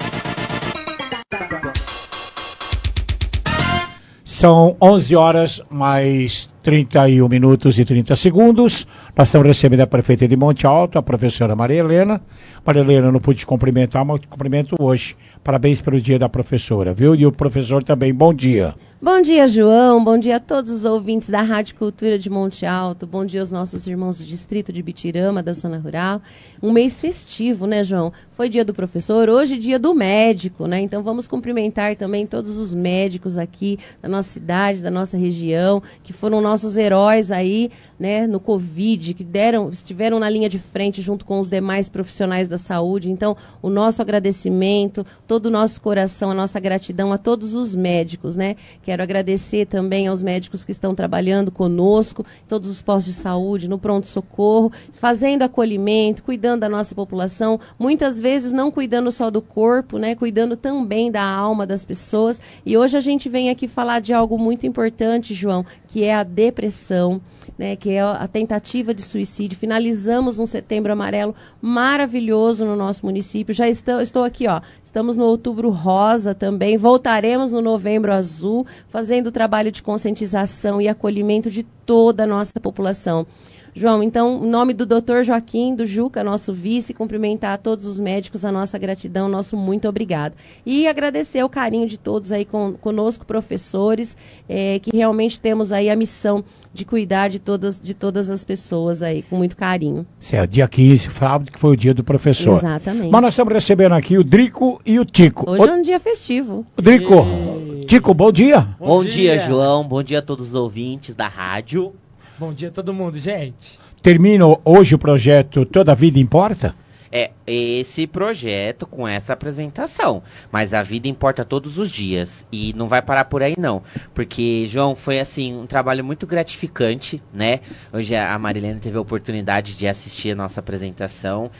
São onze horas mais trinta e um minutos e trinta segundos. Nós estamos recebendo a prefeita de Monte Alto, a professora Maria Helena. Maria Helena, não pude cumprimentar, mas cumprimento hoje. Parabéns pelo dia da professora, viu? E o professor também, bom dia. Bom dia, João. Bom dia a todos os ouvintes da Rádio Cultura de Monte Alto. Bom dia aos nossos irmãos do distrito de Bitirama, da zona rural. Um mês festivo, né, João? Foi dia do professor, hoje dia do médico, né? Então vamos cumprimentar também todos os médicos aqui da nossa cidade, da nossa região, que foram nossos heróis aí, né, no Covid, que deram, estiveram na linha de frente junto com os demais profissionais da saúde. Então, o nosso agradecimento, todo o nosso coração, a nossa gratidão a todos os médicos, né? Quero agradecer também aos médicos que estão trabalhando conosco, todos os postos de saúde, no pronto-socorro, fazendo acolhimento, cuidando da nossa população, muitas vezes não cuidando só do corpo, né? Cuidando também da alma das pessoas. E hoje a gente vem aqui falar de algo muito importante, João, que é a depressão, né, que é a tentativa de suicídio. Finalizamos um Setembro Amarelo maravilhoso no nosso município. Já estou, estou aqui, ó, estamos no Outubro Rosa também, voltaremos no Novembro Azul, fazendo o trabalho de conscientização e acolhimento de toda a nossa população. João, então, em nome do doutor Joaquim, do Juca, nosso vice, cumprimentar a todos os médicos, a nossa gratidão, nosso muito obrigado. E agradecer o carinho de todos aí com, conosco, professores, é, que realmente temos aí a missão de cuidar de todas, de todas as pessoas aí, com muito carinho. Certo, dia quinze, sábado, que foi o dia do professor. Exatamente. Mas nós estamos recebendo aqui o Drico e o Tico. Hoje o... é um dia festivo. Drico, e... Tico, bom dia. Bom, bom dia. dia, João. Bom dia a todos os ouvintes da rádio. Bom dia a todo mundo, gente. Termina hoje o projeto Toda a Vida Importa? É, esse projeto com essa apresentação, mas a vida importa todos os dias e não vai parar por aí não, porque, João, foi assim, um trabalho muito gratificante, né? Hoje a Marilena teve a oportunidade de assistir a nossa apresentação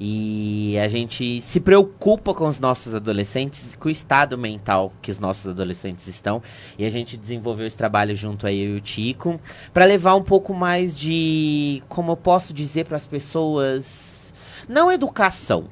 e a gente se preocupa com os nossos adolescentes, com o estado mental que os nossos adolescentes estão, e a gente desenvolveu esse trabalho junto aí eu e o Tico, para levar um pouco mais de, como eu posso dizer para as pessoas, não educação,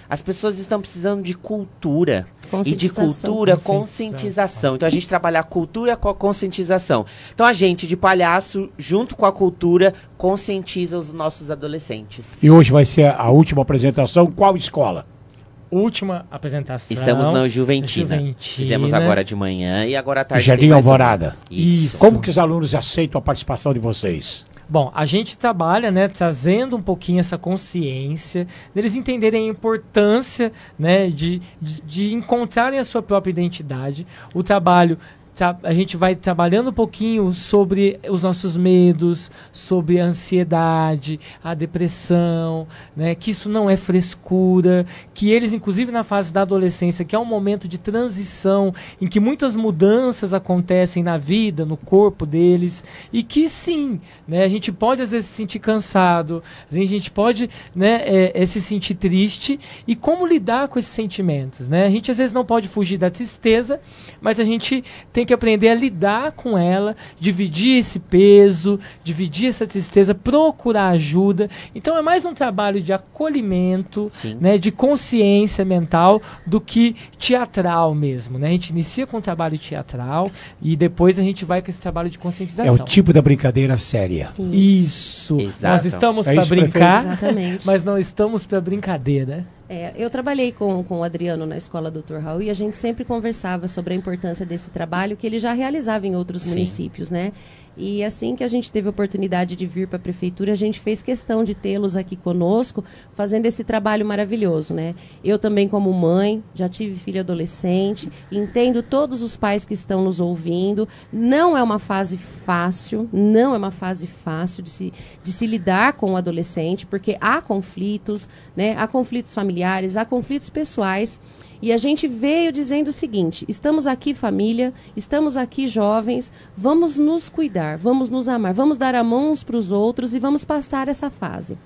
As pessoas estão precisando de cultura. E de Conscientização. cultura, conscientização. Então a gente trabalha a cultura com a conscientização. Então a gente, de palhaço, junto com a cultura, conscientiza os nossos adolescentes. E hoje vai ser a última apresentação. Qual escola? Última apresentação. Estamos na Juventina. Juventina. Fizemos agora de manhã e agora à tarde. Jardim tem mais Alvorada. um. Isso. Como que os alunos aceitam a participação de vocês? Bom, a gente trabalha, né, trazendo um pouquinho essa consciência, deles entenderem a importância, né, de, de, de encontrarem a sua própria identidade. O trabalho, tra- a gente vai trabalhando um pouquinho sobre os nossos medos, sobre a ansiedade, a depressão, né, que isso não é frescura, que eles, inclusive na fase da adolescência, que é um momento de transição, em que muitas mudanças acontecem na vida, no corpo deles, e que sim, né, a gente pode às vezes se sentir cansado, às vezes a gente pode, né, é, é, se sentir triste, e como lidar com esses sentimentos, né? A gente às vezes não pode fugir da tristeza, mas a gente tem que aprender a lidar com ela, dividir esse peso, dividir essa tristeza, procurar ajuda. Então é mais um trabalho de acolhimento, né, de consciência mental do que teatral mesmo, né? A gente inicia com um trabalho teatral e depois a gente vai com esse trabalho de É conscientização. o tipo da brincadeira séria. Isso. Exato. Nós estamos É para isso, brincar, Exatamente. mas não estamos para brincadeira. É, eu trabalhei com, com o Adriano na escola doutor Raul e a gente sempre conversava sobre a importância desse trabalho que ele já realizava em outros Sim. municípios, né? E assim que a gente teve a oportunidade de vir para a prefeitura, a gente fez questão de tê-los aqui conosco, fazendo esse trabalho maravilhoso, né? Eu também, como mãe, já tive filho adolescente, entendo todos os pais que estão nos ouvindo. Não é uma fase fácil, não é uma fase fácil de se, de se lidar com o adolescente, porque há conflitos, né? Há conflitos familiares, há conflitos pessoais. E a gente veio dizendo o seguinte: estamos aqui, família, estamos aqui, jovens, vamos nos cuidar, vamos nos amar, vamos dar a mão uns para os outros e vamos passar essa fase.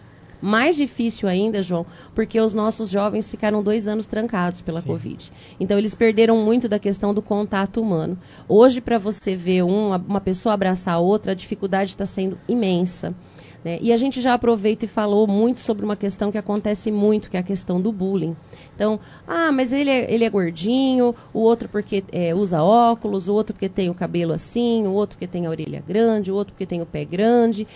Mais difícil ainda, João, porque os nossos jovens ficaram dois anos trancados pela Sim. Covid. Então, eles perderam muito da questão do contato humano. Hoje, para você ver uma, uma pessoa abraçar a outra, a dificuldade está sendo imensa. Né? E a gente já aproveita e falou muito sobre uma questão que acontece muito, que é a questão do bullying. Então, ah, mas ele é, ele é gordinho, o outro porque é, usa óculos, o outro porque tem o cabelo assim, o outro porque tem a orelha grande, o outro porque tem o pé grande,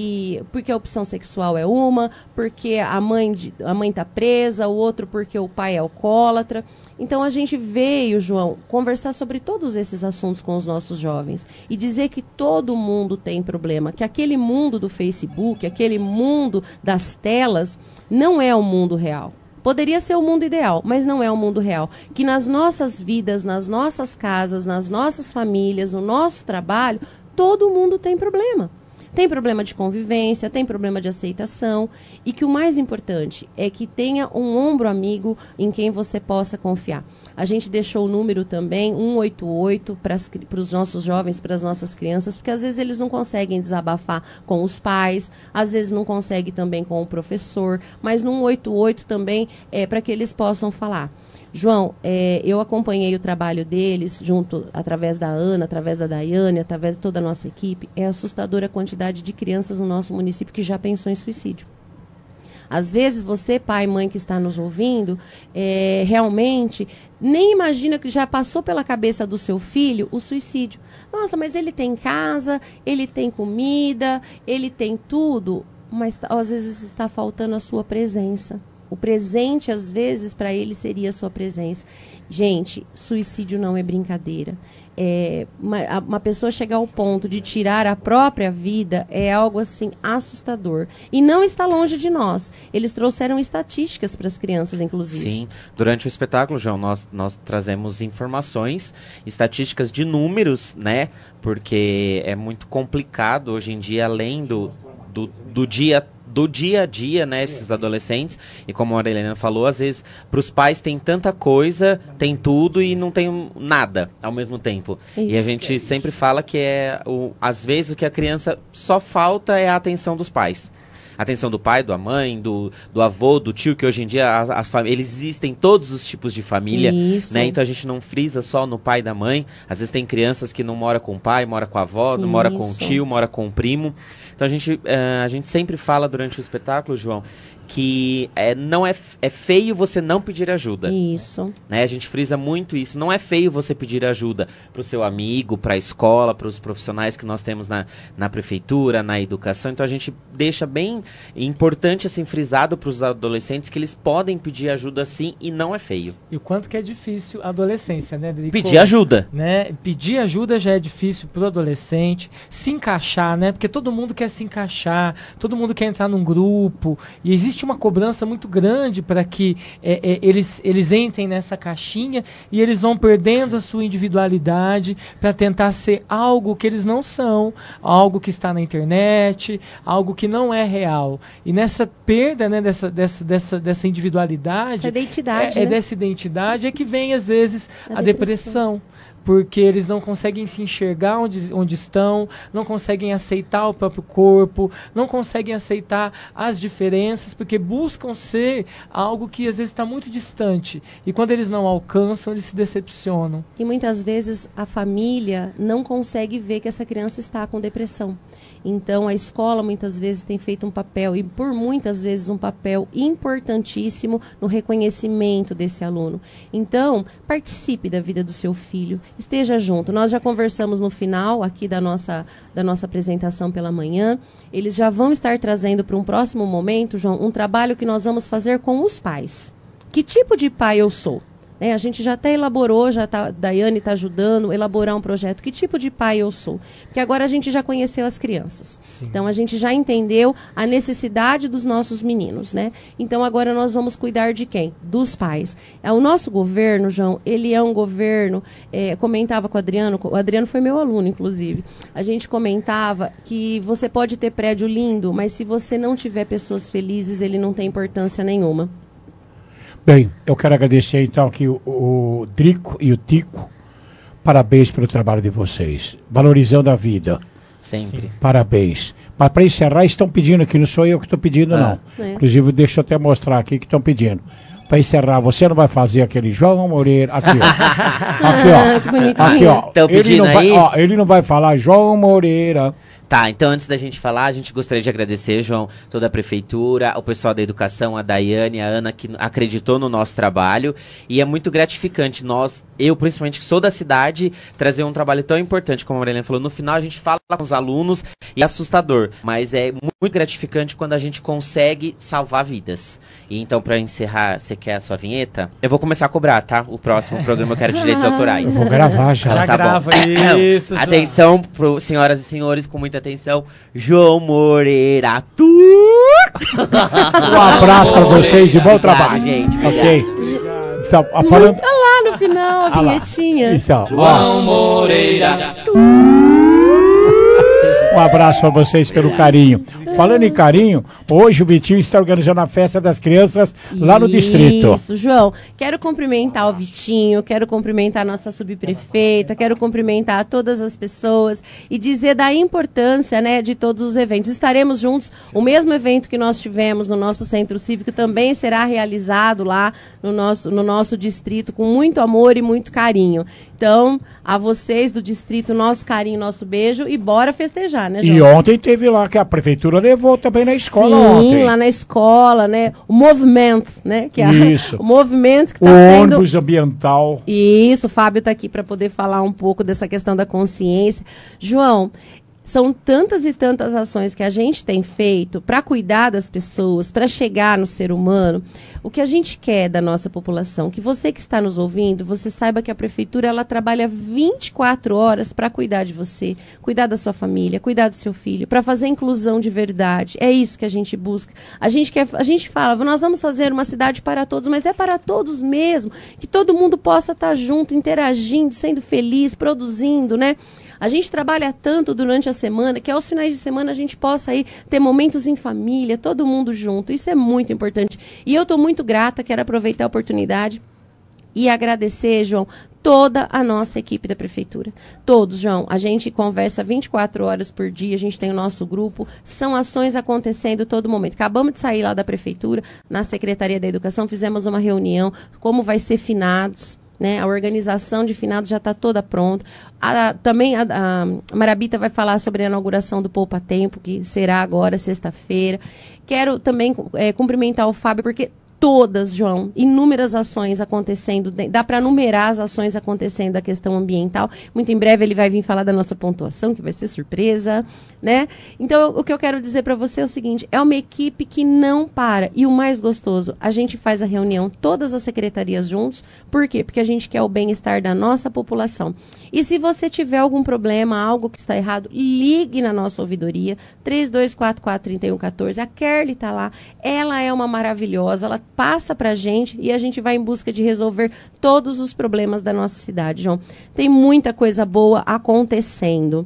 e porque a opção sexual é uma, porque a mãe, de, a mãe tá presa, o outro porque o pai é alcoólatra. Então, a gente veio, João, conversar sobre todos esses assuntos com os nossos jovens e dizer que todo mundo tem problema, que aquele mundo do Facebook, aquele mundo das telas, não é o mundo real. Poderia ser o mundo ideal, mas não é o mundo real. Que nas nossas vidas, nas nossas casas, nas nossas famílias, no nosso trabalho, todo mundo tem problema. Tem problema de convivência, tem problema de aceitação e que o mais importante é que tenha um ombro amigo em quem você possa confiar. A gente deixou o número também, um oito oito, para os nossos jovens, para as nossas crianças, porque às vezes eles não conseguem desabafar com os pais, às vezes não conseguem também com o professor, mas no um oito oito também é para que eles possam falar. João, é, eu acompanhei o trabalho deles, junto, através da Ana, através da Daiane, através de toda a nossa equipe. É assustadora a quantidade de crianças no nosso município que já pensou em suicídio. Às vezes você, pai e mãe que está nos ouvindo, é, realmente nem imagina que já passou pela cabeça do seu filho o suicídio. Nossa, mas ele tem casa, ele tem comida, ele tem tudo, mas às vezes está faltando a sua presença. O presente, às vezes, para ele seria a sua presença. Gente, suicídio não é brincadeira. É, uma, uma pessoa chegar ao ponto de tirar a própria vida é algo, assim, assustador. E não está longe de nós. Eles trouxeram estatísticas para as crianças, inclusive. Sim. Durante o espetáculo, João, nós, nós trazemos informações, estatísticas de números, né? Porque é muito complicado hoje em dia, além do, do, do dia do dia a dia, né, esses adolescentes, e como a Marilena falou, às vezes, para os pais tem tanta coisa, tem tudo e não tem nada ao mesmo tempo. Isso. E a gente sempre fala que é, o, às vezes, o que a criança só falta é a atenção dos pais. A atenção do pai, da mãe, do, do avô, do tio, que hoje em dia as, as famílias, existem todos os tipos de família, Isso. né? Então a gente não frisa só no pai e da mãe. Às vezes tem crianças que não moram com o pai, mora com a avó, não mora com o tio, mora com o primo. Então a gente, uh, a gente sempre fala durante o espetáculo, João, que é, não é, é feio você não pedir ajuda. Isso. Né? A gente frisa muito isso. Não é feio você pedir ajuda para o seu amigo, para a escola, para os profissionais que nós temos na, na prefeitura, na educação. Então a gente deixa bem importante, assim, frisado para os adolescentes que eles podem pedir ajuda sim e não é feio. E o quanto que é difícil a adolescência, né, Drico? Pedir ajuda. Né? Pedir ajuda já é difícil pro adolescente. Se encaixar, né? Porque todo mundo quer se encaixar, todo mundo quer entrar num grupo. E existe uma cobrança muito grande para que é, é, eles, eles entrem nessa caixinha e eles vão perdendo a sua individualidade para tentar ser algo que eles não são, algo que está na internet, algo que não é real. E nessa perda, né, dessa, dessa, dessa, dessa individualidade, essa identidade, é, né? é dessa identidade é que vem, às vezes, a, a depressão. depressão. Porque eles não conseguem se enxergar onde, onde estão, não conseguem aceitar o próprio corpo, não conseguem aceitar as diferenças, porque buscam ser algo que às vezes está muito distante. E quando eles não alcançam, eles se decepcionam. E muitas vezes a família não consegue ver que essa criança está com depressão. Então a escola muitas vezes tem feito um papel, e por muitas vezes um papel importantíssimo no reconhecimento desse aluno. Então, participe da vida do seu filho, esteja junto. Nós já conversamos no final aqui da nossa, da nossa apresentação pela manhã. Eles já vão estar trazendo para um próximo momento, João, um trabalho que nós vamos fazer com os pais. Que tipo de pai eu sou? Né, a gente já até elaborou, já tá, a Daiane está ajudando a elaborar um projeto. Que tipo de pai eu sou? Porque agora a gente já conheceu as crianças. Sim. Então a gente já entendeu a necessidade dos nossos meninos, né? Então agora nós vamos cuidar de quem? Dos pais. É, o nosso governo, João, ele é um governo, é, comentava com o Adriano, o Adriano foi meu aluno, inclusive. A gente comentava que você pode ter prédio lindo, mas se você não tiver pessoas felizes, ele não tem importância nenhuma. Bem, eu quero agradecer então aqui o, o Drico e o Tico. Parabéns pelo trabalho de vocês. Valorizando a vida. Sempre. Sim. Parabéns. Mas para encerrar, estão pedindo aqui, não sou eu que estou pedindo, ah. não. É. Inclusive, deixa eu até mostrar aqui que estão pedindo. Para encerrar, você não vai fazer aquele João Moreira. Aqui, ó. Aqui, ó. Aqui, ó. Tão ele, não aí? vai, ó ele não vai falar João Moreira. Tá, então antes da gente falar, a gente gostaria de agradecer, João, toda a prefeitura, o pessoal da educação, a Daiane, a Ana, que acreditou no nosso trabalho. E é muito gratificante nós, eu principalmente que sou da cidade, trazer um trabalho tão importante, como a Marilena falou. No final a gente fala com os alunos e é assustador, mas é muito gratificante quando a gente consegue salvar vidas. E então, para encerrar, você quer a sua vinheta? Eu vou começar a cobrar, tá? O próximo programa eu quero direitos autorais. Eu vou gravar já. Já tá grava bom. Isso, João. Atenção, pro, senhoras e senhores, com muita atenção. João Moreira Tour. Um abraço para vocês e bom Obrigado, trabalho. Gente, ok. Então, a falando... Tá lá no final, a ah vinhetinha. Isso, ó. João Moreira. Um abraço para vocês pelo carinho. Falando em carinho, hoje o Vitinho está organizando a festa das crianças lá no distrito. Isso, João. Quero cumprimentar o Vitinho, quero cumprimentar a nossa subprefeita, quero cumprimentar todas as pessoas e dizer da importância, né, de todos os eventos. Estaremos juntos. O mesmo evento que nós tivemos no nosso centro cívico também será realizado lá no nosso, no nosso distrito com muito amor e muito carinho. Então, a vocês do distrito, nosso carinho, nosso beijo e bora festejar, né, João? E ontem teve lá que a prefeitura levou também na escola ontem. Sim, lá na escola, né? O movimento, né? Que é Isso. A, o movimento que está sendo... O ônibus ambiental. Isso, o Fábio está aqui para poder falar um pouco dessa questão da consciência. João, são tantas e tantas ações que a gente tem feito para cuidar das pessoas, para chegar no ser humano. O que a gente quer da nossa população, que você que está nos ouvindo, você saiba que a prefeitura ela trabalha vinte e quatro horas para cuidar de você, cuidar da sua família, cuidar do seu filho, para fazer inclusão de verdade. É isso que a gente busca. A gente quer, a gente fala, nós vamos fazer uma cidade para todos, mas é para todos mesmo, que todo mundo possa estar junto, interagindo, sendo feliz, produzindo, né? A gente trabalha tanto durante a semana que aos finais de semana a gente possa aí ter momentos em família, todo mundo junto. Isso é muito importante. E eu estou muito grata, quero aproveitar a oportunidade e agradecer, João, toda a nossa equipe da prefeitura. Todos, João. A gente conversa vinte e quatro horas por dia, a gente tem o nosso grupo, são ações acontecendo todo momento. Acabamos de sair lá da prefeitura, na Secretaria da Educação, fizemos uma reunião, como vai ser finados. né? A organização de finados já está toda pronta. A, também a, a Marabita vai falar sobre a inauguração do Poupa Tempo, que será agora, sexta-feira. Quero também é, cumprimentar o Fábio, porque todas, João, inúmeras ações acontecendo, dá para numerar as ações acontecendo da questão ambiental. Muito em breve ele vai vir falar da nossa pontuação, que vai ser surpresa, né? Então, o que eu quero dizer para você é o seguinte, é uma equipe que não para. E o mais gostoso, a gente faz a reunião, todas as secretarias juntos. Por quê? Porque a gente quer o bem-estar da nossa população. E se você tiver algum problema, algo que está errado, ligue na nossa ouvidoria, três dois quatro quatro, três um um quatro. A Kerly está lá, ela é uma maravilhosa, ela passa para a gente e a gente vai em busca de resolver todos os problemas da nossa cidade, João. Tem muita coisa boa acontecendo.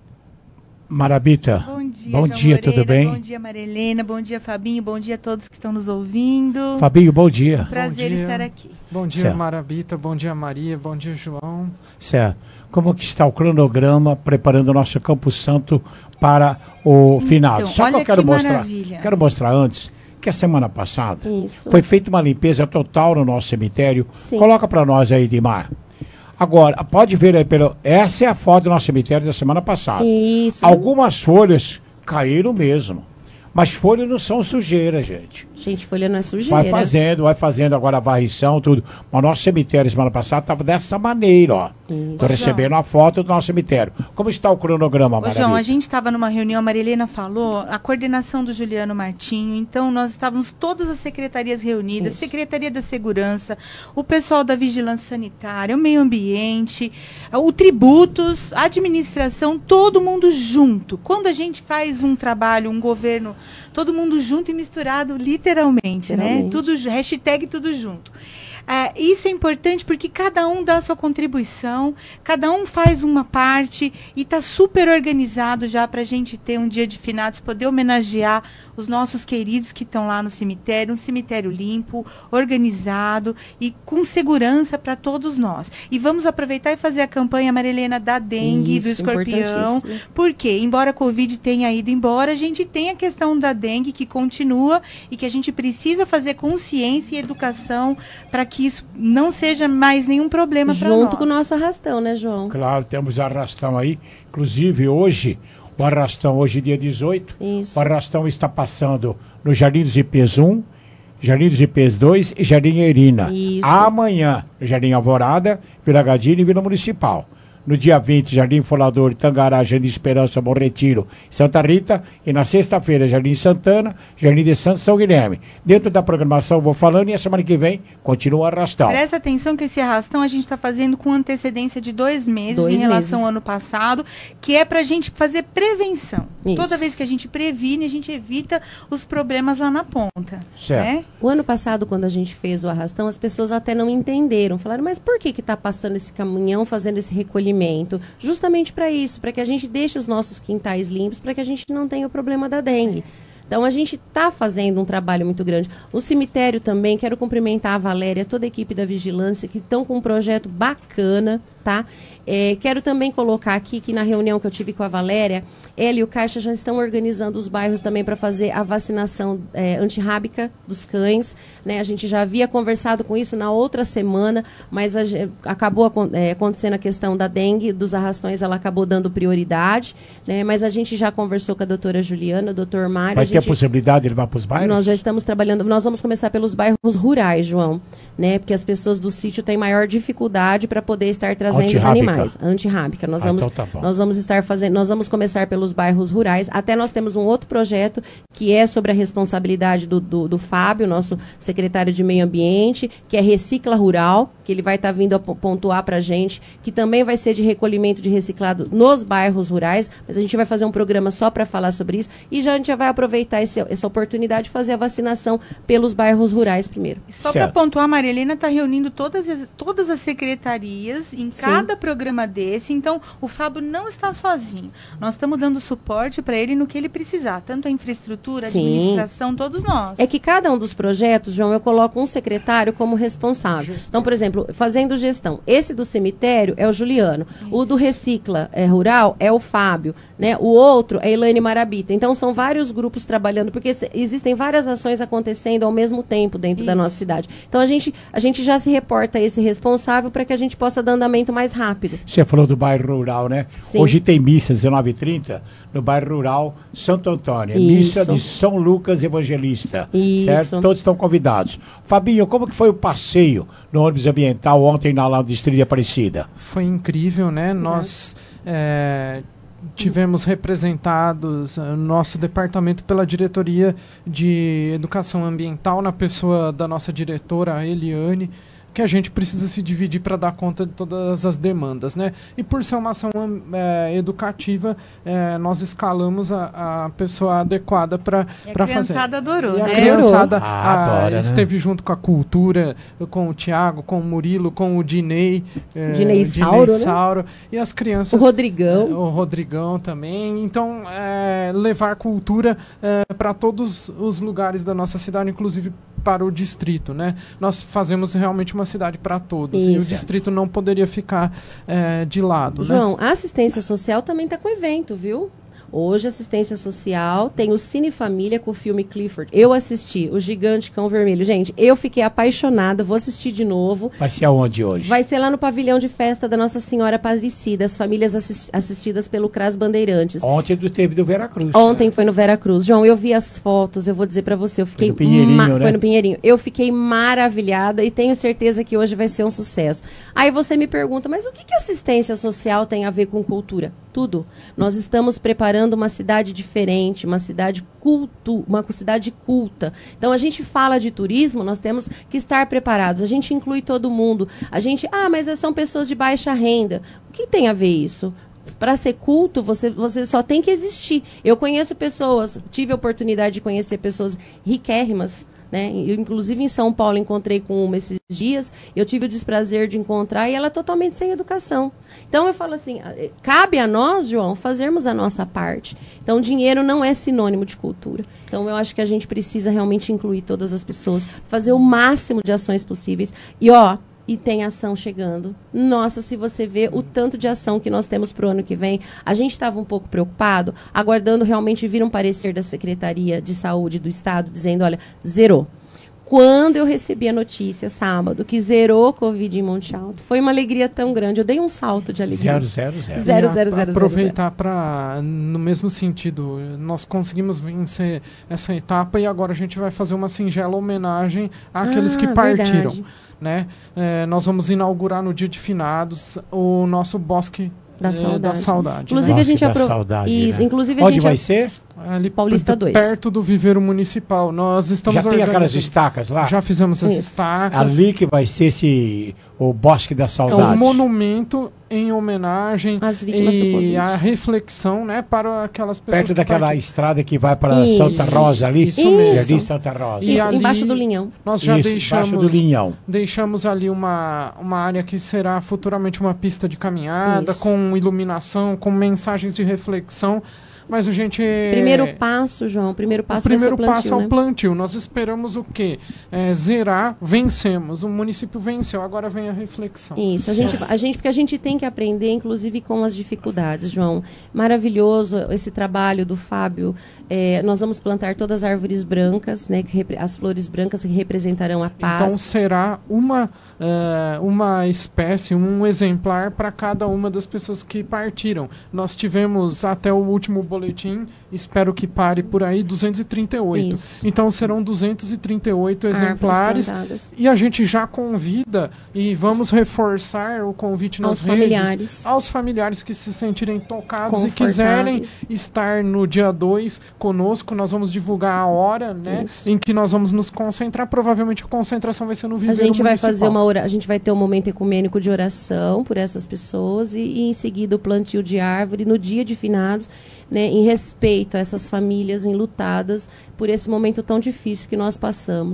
Marabita, bom dia, bom João dia, Moreira, tudo bem? Bom dia, Marilena, bom dia, Fabinho, bom dia a todos que estão nos ouvindo. Fabinho, bom dia. Prazer Bom dia. estar aqui. Bom dia, Certo. Marabita, bom dia, Maria, bom dia, João. Certo. Como que está o cronograma preparando o nosso Campo Santo para o final? Então, Só que olha eu quero que mostrar, maravilha. quero mostrar antes que a semana passada Isso. foi feita uma limpeza total no nosso cemitério. Sim. Coloca para nós aí, Dimar. Agora, pode ver aí pelo. Essa é a foto do nosso cemitério da semana passada. Isso. Algumas folhas caíram mesmo. Mas folhas não são sujeira, gente. Gente, folha não é sujeira. Vai fazendo, vai fazendo agora a varrição, tudo. Mas o nosso cemitério semana passada estava dessa maneira, ó. Estou recebendo a foto do nosso cemitério. Como está o cronograma, Ô, Maravilha? João, a gente estava numa reunião, a Marilena falou, a coordenação do Juliano Martinho, então nós estávamos todas as secretarias reunidas, Isso. Secretaria da Segurança, o pessoal da Vigilância Sanitária, o Meio Ambiente, o Tributos, a administração, todo mundo junto. Quando a gente faz um trabalho, um governo, todo mundo junto e misturado, literalmente, né? Literalmente. Tudo, hashtag tudo junto. Ah, isso é importante porque cada um dá a sua contribuição, cada um faz uma parte e está super organizado já para a gente ter um dia de finados, poder homenagear os nossos queridos que estão lá no cemitério, um cemitério limpo, organizado e com segurança para todos nós. E vamos aproveitar e fazer a campanha, Marilena, da dengue, Isso, do escorpião, importantíssimo. porque, embora a Covid tenha ido embora, a gente tem a questão da dengue que continua e que a gente precisa fazer consciência e educação para que isso não seja mais nenhum problema para nós. Junto com o nosso arrastão, né, João? Claro, temos arrastão aí. Inclusive, hoje, o arrastão, hoje dia dezoito, Isso. o arrastão está passando no Jardim dos Ipês um, Jardim dos Ipês dois e Jardim Erina. Isso. Amanhã, no Jardim Alvorada, Vila Gadini e Vila Municipal. No dia vinte, Jardim Folador, Tangará, Jardim Esperança, Bom Retiro, Santa Rita. E na sexta-feira, Jardim Santana, Jardim de Santos, São Guilherme. Dentro da programação, eu vou falando e a semana que vem continua o arrastão. Presta atenção que esse arrastão a gente está fazendo com antecedência de dois meses Dois em relação meses. ao ano passado, que é para a gente fazer prevenção. Isso. Toda vez que a gente previne, a gente evita os problemas lá na ponta. Certo. Né? O ano passado, quando a gente fez o arrastão, as pessoas até não entenderam. Falaram, mas por que que está passando esse caminhão, fazendo esse recolhimento? Justamente para isso, para que a gente deixe os nossos quintais limpos, para que a gente não tenha o problema da dengue. Então, a gente está fazendo um trabalho muito grande. O cemitério também, quero cumprimentar a Valéria, toda a equipe da Vigilância, que estão com um projeto bacana, tá? É, quero também colocar aqui que na reunião que eu tive com a Valéria, ela e o Caixa já estão organizando os bairros também para fazer a vacinação é, antirrábica dos cães, né? A gente já havia conversado com isso na outra semana, mas a, ge- acabou acon- é, acontecendo a questão da dengue, dos arrastões, ela acabou dando prioridade, né? Mas a gente já conversou com a doutora Juliana, o doutor Mário. Vai a ter a gente- possibilidade de levar para os bairros? nós já estamos trabalhando, nós vamos começar pelos bairros rurais, João, né? Porque as pessoas do sítio têm maior dificuldade para poder estar trazendo os Antirrábica. animais. Antirrábica. Nós Ah, vamos, então tá bom. nós vamos estar fazendo, nós vamos começar pelos bairros rurais. Até nós temos um outro projeto que é sobre a responsabilidade do, do, do Fábio, nosso secretário de Meio Ambiente, que é Recicla Rural, que ele vai estar vindo a po- pontuar para a gente, que também vai ser de recolhimento de reciclado nos bairros rurais, mas a gente vai fazer um programa só para falar sobre isso e já a gente já vai aproveitar esse, essa oportunidade de fazer a vacinação pelos bairros rurais primeiro. Só para pontuar, a Marilena está reunindo todas as, todas as secretarias em cada programa desse. Então, o Fábio não está sozinho. Nós estamos dando suporte para ele no que ele precisar, tanto a infraestrutura, a Sim. administração, todos nós. É que cada um dos projetos, João, eu coloco um secretário como responsável. Então, por exemplo, fazendo gestão. Esse do cemitério é o Juliano. Isso. O do Recicla é, Rural é o Fábio. Né? O outro é a Elaine Marabita. Então, são vários grupos trabalhando, porque existem várias ações acontecendo ao mesmo tempo dentro Isso. da nossa cidade. Então, a gente, a gente já se reporta a esse responsável para que a gente possa dar andamento mais rápido. Você falou do bairro rural, né? Sim. Hoje tem missa dezenove e trinta no bairro rural Santo Antônio. Isso. Missa de São Lucas Evangelista. Isso. Certo? Todos estão convidados. Fabinho, como que foi o passeio no ônibus ambiental ontem na lá do Distrito de Aparecida? Foi incrível, né? Uhum. Nós é, tivemos representados uh, nosso departamento pela diretoria de educação ambiental, na pessoa da nossa diretora, a Eliane, que a gente precisa se dividir para dar conta de todas as demandas, né? E por ser uma ação é, educativa, é, nós escalamos a, a pessoa adequada para fazer. A criançada adorou, e né? A criançada ah, a, adora, esteve né? junto com a cultura, com o Tiago, com o Murilo, com o Dinei. É, Dinei Sauro, Sauro, né? E as crianças... O Rodrigão. É, o Rodrigão também. Então, é, levar cultura é, para todos os lugares da nossa cidade, inclusive para o distrito, né? Nós fazemos realmente uma cidade para todos. Isso. E o distrito não poderia ficar é, de lado, João, né? a assistência social também está com evento, viu? Hoje, assistência social, tem o Cine Família com o filme Clifford. Eu assisti, O Gigante Cão Vermelho. Gente, eu fiquei apaixonada, vou assistir de novo. Vai ser aonde hoje? Vai ser lá no pavilhão de festa da Nossa Senhora Aparecida, as famílias assist assistidas pelo CRAS Bandeirantes. Ontem teve do Veracruz. Ontem né? foi no Veracruz. João, eu vi as fotos, eu vou dizer para você, eu fiquei... Foi no Pinheirinho, né? Foi no Pinheirinho. Eu fiquei maravilhada e tenho certeza que hoje vai ser um sucesso. Aí você me pergunta, mas o que, que assistência social tem a ver com cultura? Tudo. Nós estamos preparando uma cidade diferente, uma cidade culto, uma cidade culta. Então, a gente fala de turismo, nós temos que estar preparados. A gente inclui todo mundo. A gente, ah, mas são pessoas de baixa renda. O que tem a ver isso? Para ser culto, você, você só tem que existir. Eu conheço pessoas, tive a oportunidade de conhecer pessoas riquérrimas, né? Eu, inclusive, em São Paulo, encontrei com uma esses dias, eu tive o desprazer de encontrar e ela é totalmente sem educação. Então, eu falo assim, cabe a nós, João, fazermos a nossa parte. Então, dinheiro não é sinônimo de cultura. Então, eu acho que a gente precisa realmente incluir todas as pessoas, fazer o máximo de ações possíveis. E, ó, e tem ação chegando. Nossa, se você vê o tanto de ação que nós temos para o ano que vem, a gente estava um pouco preocupado, aguardando realmente vir um parecer da Secretaria de Saúde do Estado, dizendo, olha, zerou. Quando eu recebi a notícia, sábado, que zerou a Covid em Monte Alto, foi uma alegria tão grande. Eu dei um salto de alegria. Zero, zero, zero. Zero, zero, zero, aproveitar para, no mesmo sentido, nós conseguimos vencer essa etapa e agora a gente vai fazer uma singela homenagem àqueles ah, que partiram. Verdade. Né? É, nós vamos inaugurar no dia de finados o nosso Bosque da é, Saudade. Da saudade Inclusive, né? a gente apro... saudade, Isso, né? inclusive a Onde gente vai ser? Ali Paulista dois. Perto do Viveiro Municipal. Nós estamos Já tem aquelas estacas lá? Já fizemos as Isso. estacas. Ali que vai ser esse, o Bosque da Saudade. É um monumento em homenagem às vítimas e do Covid. a reflexão, né, para aquelas pessoas Perto daquela partem. estrada que vai para Isso. Santa Rosa ali. Isso mesmo. Jardim Santa Rosa. E Isso, ali, embaixo do Linhão. Nós já Isso, deixamos, embaixo do Linhão. deixamos ali uma, uma área que será futuramente uma pista de caminhada, Isso. com iluminação, com mensagens de reflexão. Mas a gente... Primeiro passo, João, primeiro passo o primeiro vai ser o plantio, passo é né? o plantio. Nós esperamos o quê? É, zerar, vencemos. O município venceu, agora vem a reflexão. Isso, a gente, a gente, porque a gente tem que aprender, inclusive, com as dificuldades, João. Maravilhoso esse trabalho do Fábio. É, nós vamos plantar todas as árvores brancas, né, que repre- as flores brancas que representarão a paz. Então será uma, uh, uma espécie, um exemplar para cada uma das pessoas que partiram. Nós tivemos até o último boletim, espero que pare por aí, duzentos e trinta e oito. Isso. Então serão duzentos e trinta e oito Árvores exemplares. plantadas. E a gente já convida e vamos reforçar o convite nas Aos redes familiares. aos familiares que se sentirem tocados e Confortáveis. quiserem estar no dia dois conosco. Nós vamos divulgar a hora, né, Isso. em que nós vamos nos concentrar. Provavelmente a concentração vai ser no A Viveiro gente vai Municipal. fazer uma ora- a gente vai ter um momento ecumênico de oração por essas pessoas e, e em seguida o plantio de árvore no dia de finados, né, em respeito a essas famílias enlutadas por esse momento tão difícil que nós passamos.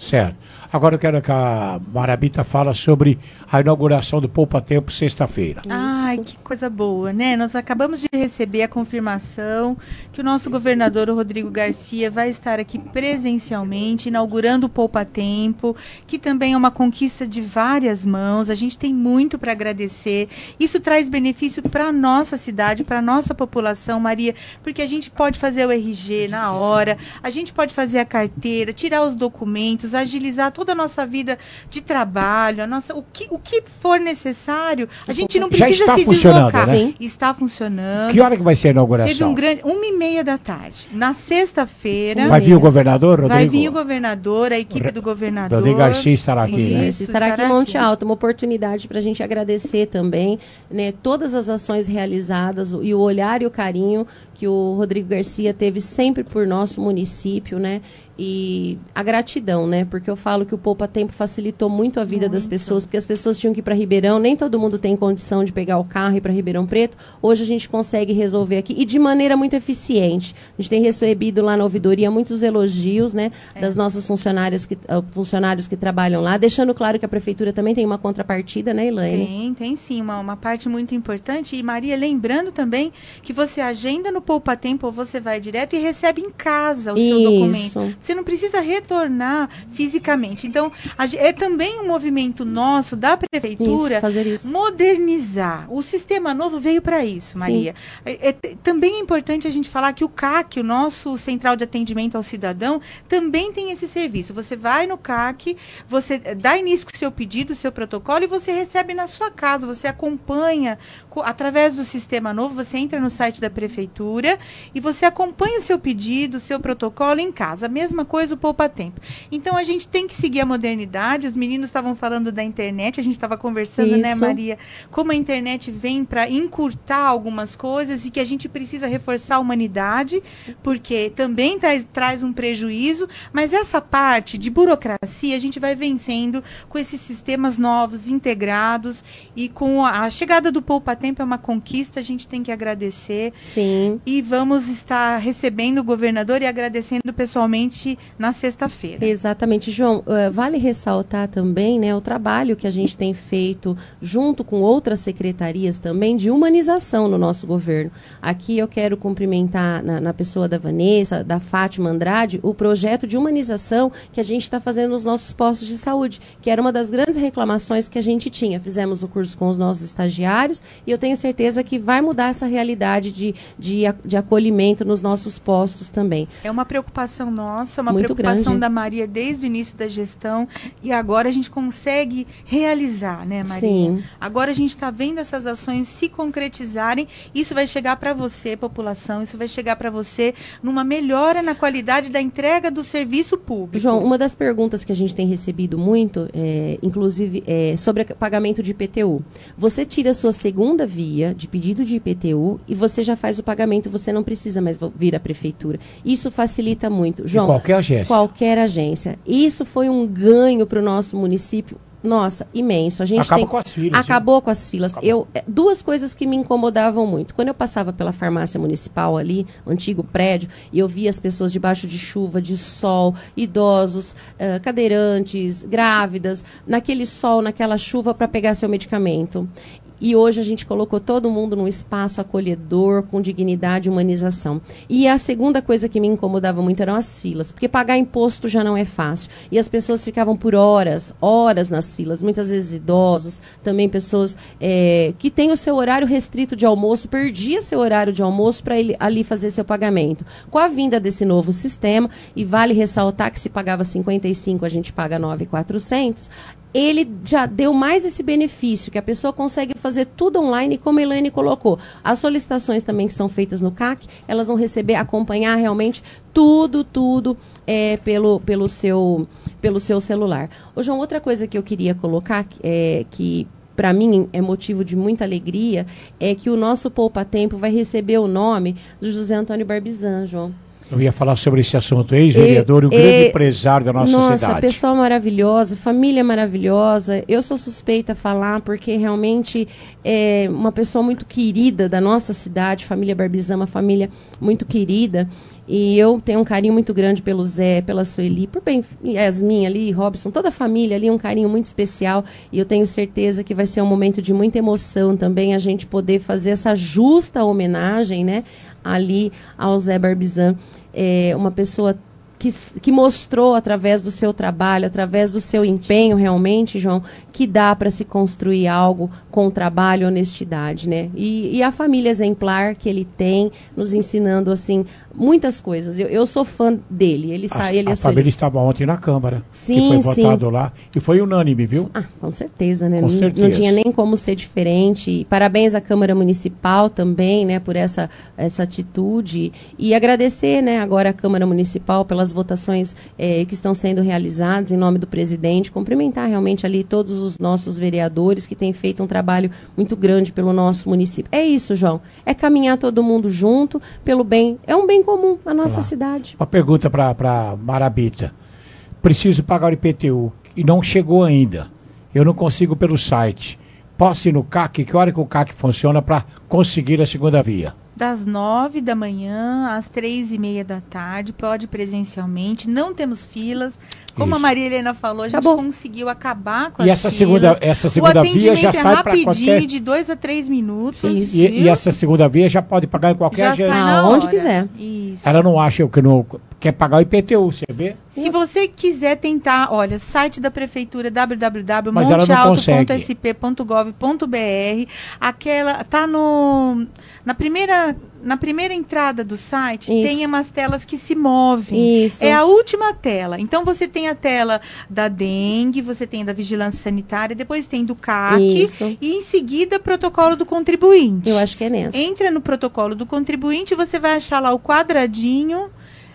Certo. Agora eu quero que a Marabita fala sobre a inauguração do Poupa Tempo sexta-feira. Ai, que coisa boa, né? Nós acabamos de receber a confirmação que o nosso governador, o Rodrigo Garcia, vai estar aqui presencialmente, inaugurando o Poupa Tempo, que também é uma conquista de várias mãos. A gente tem muito para agradecer. Isso traz benefício para a nossa cidade, para a nossa população, Maria, porque a gente pode fazer o R G na hora, a gente pode fazer a carteira, tirar os documentos, agilizar toda a nossa vida de trabalho, a nossa, o, que, o que for necessário. A gente não precisa Já está se funcionando, deslocar. né? Sim. Está funcionando. Que hora que vai ser a inauguração? Teve um grande, uma e meia da tarde. Na sexta-feira. Vai vir o governador, Rodrigo? Vai vir o governador, a equipe do governador. Rodrigo Garcia estará aqui, Isso, né? estará aqui em Monte Alto, uma oportunidade para a gente agradecer também, né, todas as ações realizadas e o olhar e o carinho que o Rodrigo Garcia teve sempre por nosso município, né? E a gratidão, né? Porque eu falo que o Poupa Tempo facilitou muito a vida muito. das pessoas, porque as pessoas tinham que ir para Ribeirão, nem todo mundo tem condição de pegar o carro e ir para Ribeirão Preto. Hoje a gente consegue resolver aqui e de maneira muito eficiente. A gente tem recebido lá na ouvidoria muitos elogios, né? É. Das nossas funcionárias que, uh, funcionários que trabalham lá, deixando claro que a prefeitura também tem uma contrapartida, né, Elaine? Tem, tem sim, uma, uma parte muito importante. E Maria, lembrando também que você agenda no Poupa Tempo, ou você vai direto e recebe em casa o seu Isso. documento. Você não precisa retornar fisicamente. Então, a, é também um movimento nosso, da prefeitura, isso, fazer isso. modernizar. O sistema novo veio para isso, Maria. É, é, também é importante a gente falar que o C A C, o nosso Central de Atendimento ao Cidadão, também tem esse serviço. Você vai no C A C, você dá início com o seu pedido, o seu protocolo, e você recebe na sua casa. Você acompanha, através do sistema novo, você entra no site da prefeitura e você acompanha o seu pedido, o seu protocolo em casa. Mesmo mesma coisa o Poupa Tempo. Então a gente tem que seguir a modernidade. Os meninos estavam falando da internet, a gente estava conversando, Isso. né, Maria? Como a internet vem para encurtar algumas coisas e que a gente precisa reforçar a humanidade, porque também traz, traz um prejuízo, mas essa parte de burocracia a gente vai vencendo com esses sistemas novos, integrados, e com a, a chegada do Poupa Tempo é uma conquista, a gente tem que agradecer. Sim. E vamos estar recebendo o governador e agradecendo pessoalmente na sexta-feira. Exatamente, João. Uh, vale ressaltar também, né, o trabalho que a gente tem feito junto com outras secretarias também de humanização no nosso governo. Aqui eu quero cumprimentar na, na pessoa da Vanessa, da Fátima Andrade, o projeto de humanização que a gente está fazendo nos nossos postos de saúde, que era uma das grandes reclamações que a gente tinha. Fizemos o curso com os nossos estagiários e eu tenho certeza que vai mudar essa realidade de, de, de acolhimento nos nossos postos também. É uma preocupação nossa, uma Muito preocupação grande. da Maria desde o início da gestão, e agora a gente consegue realizar, né, Maria? Sim. Agora a gente está vendo essas ações se concretizarem. Isso vai chegar para você, população, isso vai chegar para você numa melhora na qualidade da entrega do serviço público. João, uma das perguntas que a gente tem recebido muito, é, inclusive, é sobre pagamento de I P T U. Você tira a sua segunda via de pedido de I P T U e você já faz o pagamento, você não precisa mais vir à prefeitura. Isso facilita muito. João, qualquer agência. Qualquer agência. Isso foi um ganho para o nosso município. Nossa, imenso. A gente Acaba tem... com as filas. Acabou viu? com as filas. Acabou. Eu, duas coisas que me incomodavam muito. Quando eu passava pela farmácia municipal ali, o antigo prédio, e eu via as pessoas debaixo de chuva, de sol, idosos, uh, cadeirantes, grávidas, naquele sol, naquela chuva para pegar seu medicamento. E hoje a gente colocou todo mundo num espaço acolhedor, com dignidade e humanização. E a segunda coisa que me incomodava muito eram as filas, porque pagar imposto já não é fácil. E as pessoas ficavam por horas, horas nas filas, muitas vezes idosos, também pessoas é, que têm o seu horário restrito de almoço, perdia seu horário de almoço para ele ali fazer seu pagamento. Com a vinda desse novo sistema, e vale ressaltar que se pagava cinquenta e cinco, a gente paga nove mil e quatrocentos, ele já deu mais esse benefício, que a pessoa consegue fazer tudo online, como a Elaine colocou. As solicitações também que são feitas no C A C, elas vão receber, acompanhar realmente tudo, tudo é, pelo, pelo, seu, pelo seu celular. Ô, João, outra coisa que eu queria colocar, é que para mim é motivo de muita alegria, é que o nosso Poupa Tempo vai receber o nome do José Antônio Barbizan, João. Eu ia falar sobre esse assunto, ex-vereador e um grande empresário da nossa, nossa cidade. Nossa, pessoa maravilhosa, família maravilhosa. Eu sou suspeita a falar porque realmente é uma pessoa muito querida da nossa cidade, família Barbizan, uma família muito querida. E eu tenho um carinho muito grande pelo Zé, pela Sueli, por bem Yasmin ali, Robson, toda a família ali, um carinho muito especial. E eu tenho certeza que vai ser um momento de muita emoção também a gente poder fazer essa justa homenagem, né, ali ao Zé Barbizan. É uma pessoa que, que mostrou através do seu trabalho, através do seu empenho realmente, João, que dá para se construir algo com trabalho e honestidade, né? E, e a família exemplar que ele tem, nos ensinando, assim, muitas coisas. Eu, eu sou fã dele. Ele sai, ele a família estava ontem na Câmara, sim, que foi sim. votado lá, e foi unânime, viu? Ah, com certeza, né? Com não, certeza. Não tinha nem como ser diferente. E parabéns à Câmara Municipal também, né, por essa, essa atitude. E agradecer, né, agora à Câmara Municipal pelas votações eh, que estão sendo realizadas em nome do presidente. Cumprimentar realmente ali todos os nossos vereadores que têm feito um trabalho muito grande pelo nosso município. É isso, João. É caminhar todo mundo junto pelo bem. É um bem comum a nossa Ah, cidade. Uma pergunta para Marabita. Preciso pagar o I P T U e não chegou ainda. Eu não consigo pelo site. Posso ir no C A C? Que hora que o C A C funciona para conseguir a segunda via? Das nove da manhã às três e meia da tarde, pode presencialmente, não temos filas. Como Isso. a Maria Helena falou, a gente Acabou. conseguiu acabar com E as essa filas. segunda, essa segunda o via já atendimento é sai para rapidinho, qualquer... de dois a três minutos. E, e essa segunda via já pode pagar em qualquer Já jeito. sai na Aonde hora. quiser. Isso. Ela não acha que não quer pagar o I P T U, você vê? Se você quiser tentar, olha, site da prefeitura w w w ponto Mas ela não monte alto ponto consegue. s p ponto gov ponto b r. Aquela tá no na primeira na primeira entrada do site, Isso. tem umas telas que se movem. Isso. É a última tela. Então você tem a tela da dengue, você tem da vigilância sanitária, depois tem do C A C Isso. e em seguida protocolo do contribuinte. Eu acho que é nessa. Entra no protocolo do contribuinte, você vai achar lá o quadradinho.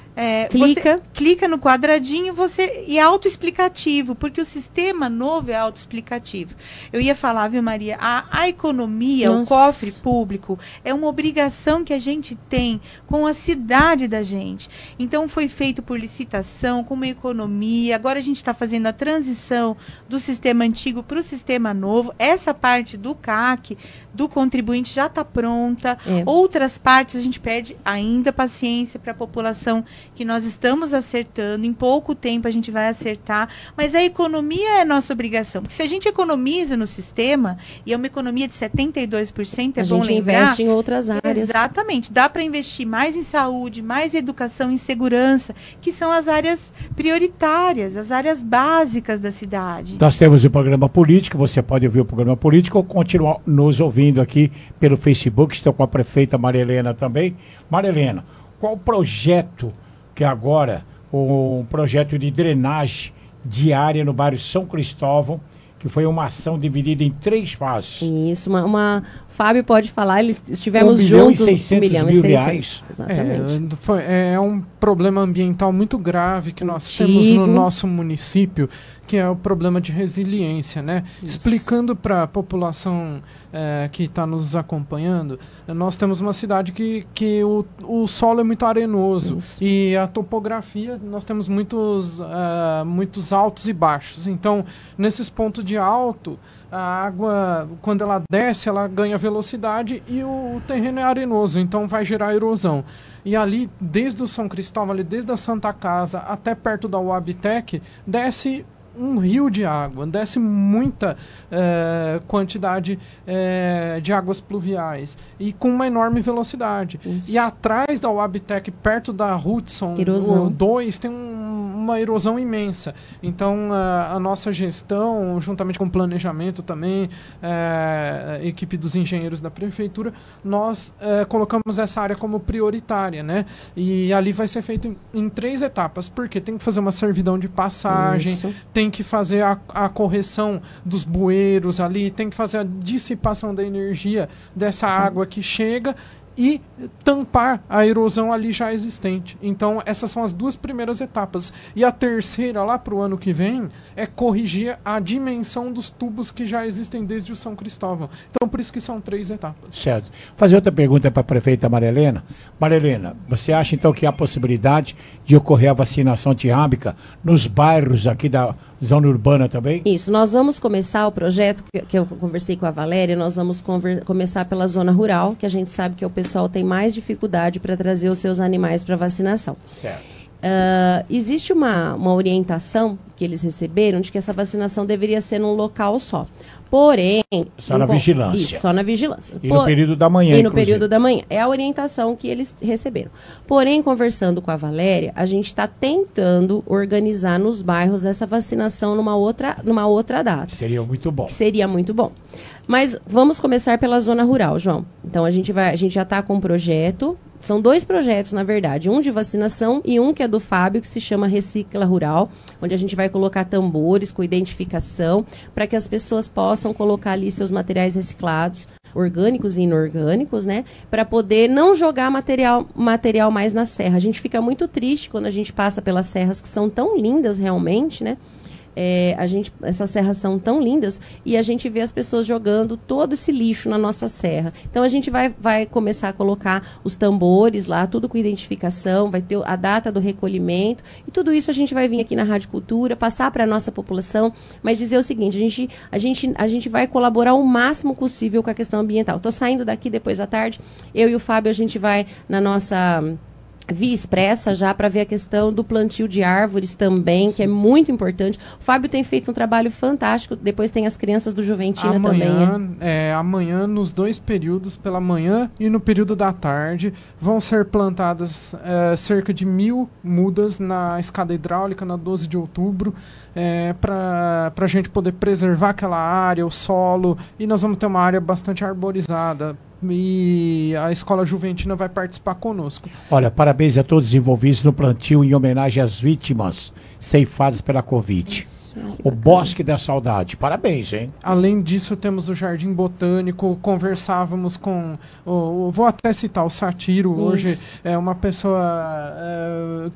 É, Clica. você clica no quadradinho você, e é autoexplicativo, porque o sistema novo é autoexplicativo. Eu ia falar, viu, Maria? A, a economia, Nossa. o cofre público, é uma obrigação que a gente tem com a cidade da gente. Então, foi feito por licitação, com uma economia. Agora, a gente está fazendo a transição do sistema antigo para o sistema novo. Essa parte do C A C, do contribuinte, já está pronta. É. Outras partes, a gente pede ainda paciência para a população, que nós estamos acertando, em pouco tempo a gente vai acertar, mas a economia é nossa obrigação, porque se a gente economiza no sistema, e é uma economia de setenta e dois por cento, é A bom gente lembrar... investe em outras áreas. Exatamente, dá para investir mais em saúde, mais em educação e segurança, que são as áreas prioritárias, as áreas básicas da cidade. Nós temos o programa político, você pode ouvir o programa político ou continuar nos ouvindo aqui pelo Facebook, estou com a prefeita Maria Helena também. Maria Helena, qual o projeto que agora, um projeto de drenagem diária no bairro São Cristóvão, que foi uma ação dividida em três fases. Isso, uma, uma Fábio pode falar, eles estivemos um bilhão juntos. E seiscentos um bilhão mil e seiscentos. reais. Exatamente. É, foi, é um problema ambiental muito grave que nós Antigo. temos no nosso município, que é o problema de resiliência, né? Isso. Explicando para a população é, que está nos acompanhando, nós temos uma cidade que, que o, o solo é muito arenoso. Isso. E a topografia, nós temos muitos, uh, muitos altos e baixos. Então, nesses pontos de alto, a água, quando ela desce, ela ganha velocidade e o, o terreno é arenoso, então vai gerar erosão. E ali, desde o São Cristóvão, ali, desde a Santa Casa até perto da U A B T E C, desce um rio de água, desce muita eh, quantidade eh, de águas pluviais e com uma enorme velocidade. Isso. E atrás da U A B T E C, perto da Hudson Erosão. dois, tem um, uma erosão imensa. Então, a, a nossa gestão, juntamente com o planejamento também, eh, a equipe dos engenheiros da prefeitura, nós eh, colocamos essa área como prioritária, né? E ali vai ser feito em, em três etapas, porque tem que fazer uma servidão de passagem, Isso. tem que fazer a, a correção dos bueiros ali, tem que fazer a dissipação da energia dessa Sim. água que chega e tampar a erosão ali já existente. Então, essas são as duas primeiras etapas. E a terceira, lá para o ano que vem, é corrigir a dimensão dos tubos que já existem desde o São Cristóvão. Então, por isso que são três etapas. Certo. Vou fazer outra pergunta para a prefeita Maria Helena. Maria Helena, você acha então que há possibilidade de ocorrer a vacinação antirrábica nos bairros aqui da zona urbana também? Isso, nós vamos começar o projeto que, que eu conversei com a Valéria, nós vamos conver, começar pela zona rural, que a gente sabe que o pessoal tem mais dificuldade para trazer os seus animais para vacinação. Certo. Uh, existe uma, uma orientação que eles receberam de que essa vacinação deveria ser num local só. Porém... Só na bom, vigilância. Isso, só na vigilância. E no período da manhã, E no inclusive. período da manhã. É a orientação que eles receberam. Porém, conversando com a Valéria, a gente está tentando organizar nos bairros essa vacinação numa outra, numa outra data. Seria muito bom. Seria muito bom. Mas vamos começar pela zona rural, João. Então, a gente, vai, a gente já está com um projeto. São dois projetos, na verdade. Um de vacinação e um que é do Fábio, que se chama Recicla Rural, onde a gente vai colocar tambores com identificação para que as pessoas possam colocar ali seus materiais reciclados, orgânicos e inorgânicos, né? Para poder não jogar material, material mais na serra. A gente fica muito triste quando a gente passa pelas serras que são tão lindas realmente, né? É, a gente, essas serras são tão lindas e a gente vê as pessoas jogando todo esse lixo na nossa serra. Então a gente vai, vai começar a colocar os tambores lá, tudo com identificação, vai ter a data do recolhimento e tudo isso a gente vai vir aqui na Rádio Cultura, passar para a nossa população, mas dizer o seguinte, a gente, a, gente, a gente vai colaborar o máximo possível com a questão ambiental. Estou saindo daqui depois da tarde, eu e o Fábio, a gente vai na nossa... via expressa já para ver a questão do plantio de árvores também, que é muito importante. O Fábio tem feito um trabalho fantástico, depois tem as crianças do Juventina amanhã, também. É, amanhã, nos dois períodos, pela manhã e no período da tarde, vão ser plantadas é, cerca de mil mudas na escada hidráulica, na doze de outubro, é, para a gente poder preservar aquela área, o solo, e nós vamos ter uma área bastante arborizada. E a Escola Juventina vai participar conosco. Olha, parabéns a todos os envolvidos no plantio em homenagem às vítimas ceifadas pela Covid. O Bosque da Saudade. Parabéns, hein? Além disso, temos o Jardim Botânico. Conversávamos com... O, o, vou até citar o Satiro. Isso. Hoje é uma pessoa é,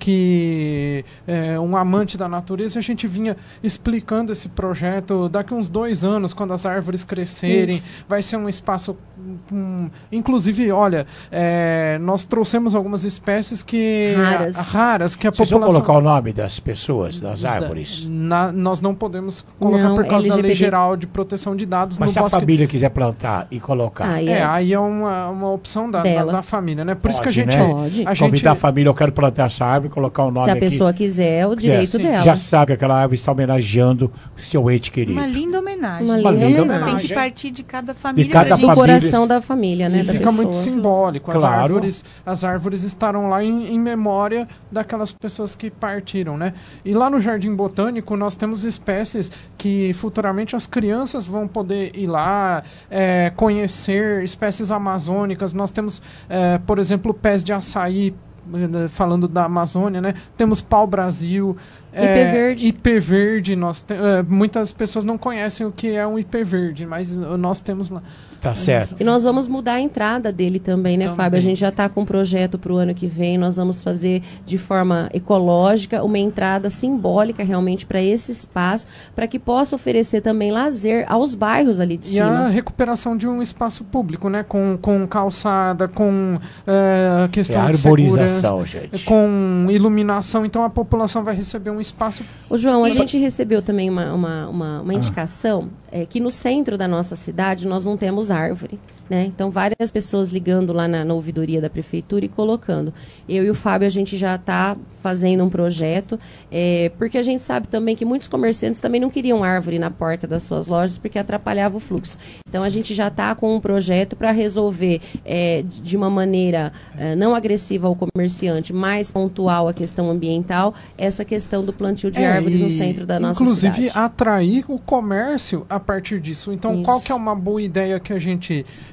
que é um amante da natureza. A gente vinha explicando esse projeto. Daqui uns dois anos, quando as árvores crescerem, Isso. vai ser um espaço... Um, inclusive, olha, é, nós trouxemos algumas espécies que... Raras. A, raras que a Vocês população... vão colocar o nome das pessoas, das árvores? Na, nós não podemos colocar Não, por causa L G P D. da Lei Geral de Proteção de Dados Mas no se bosque... a família quiser plantar e colocar... Aí É, é. aí é uma, uma opção da, da, da família, né? Por Pode, isso que a gente... né? Pode. A Convidar gente... a família, eu quero plantar essa árvore, colocar o nome Se a aqui. pessoa quiser, é o direito Sim. dela. Já sabe que aquela árvore está homenageando seu ente querido. Uma linda homenagem. Uma Uma linda linda homenagem. Tem que partir de cada família. cada pra Do gente- família. coração da família, né? E da fica pessoa. muito simbólico. As, Claro. árvores, as árvores estarão lá em, em memória daquelas pessoas que partiram, né? E lá no Jardim Botânico nós temos espécies que futuramente as crianças vão poder ir lá, é, conhecer espécies amazônicas. Nós temos, é, por exemplo, pés de açaí, falando da Amazônia, né? Temos pau-brasil, Ipê é, verde. Ipê verde. Nós te, é, muitas pessoas não conhecem o que é um ipê verde, mas uh, nós temos lá. Tá certo. E nós vamos mudar a entrada dele também, né, Também. Fábio? A gente já está com um projeto para o ano que vem. Nós vamos fazer de forma ecológica uma entrada simbólica realmente para esse espaço, para que possa oferecer também lazer aos bairros ali de E a cima. recuperação de um espaço público, né? Com, com calçada, com é, questão É de arborização, segurança, gente. com iluminação. Então a população vai receber um espaço. Ô, João, a E- gente recebeu também uma, uma, uma, Ah. uma indicação é, que no centro da nossa cidade nós não temos árvore. Né? Então, várias pessoas ligando lá na, na ouvidoria da prefeitura e colocando. Eu e o Fábio, a gente já está fazendo um projeto, é, porque a gente sabe também que muitos comerciantes também não queriam árvore na porta das suas lojas, porque atrapalhava o fluxo. Então, a gente já está com um projeto para resolver é, de uma maneira é, não agressiva ao comerciante, mais pontual a questão ambiental, essa questão do plantio de É, árvores no e, centro da nossa inclusive, cidade. atrair o comércio a partir disso. Então, Isso. qual que é uma boa ideia que a gente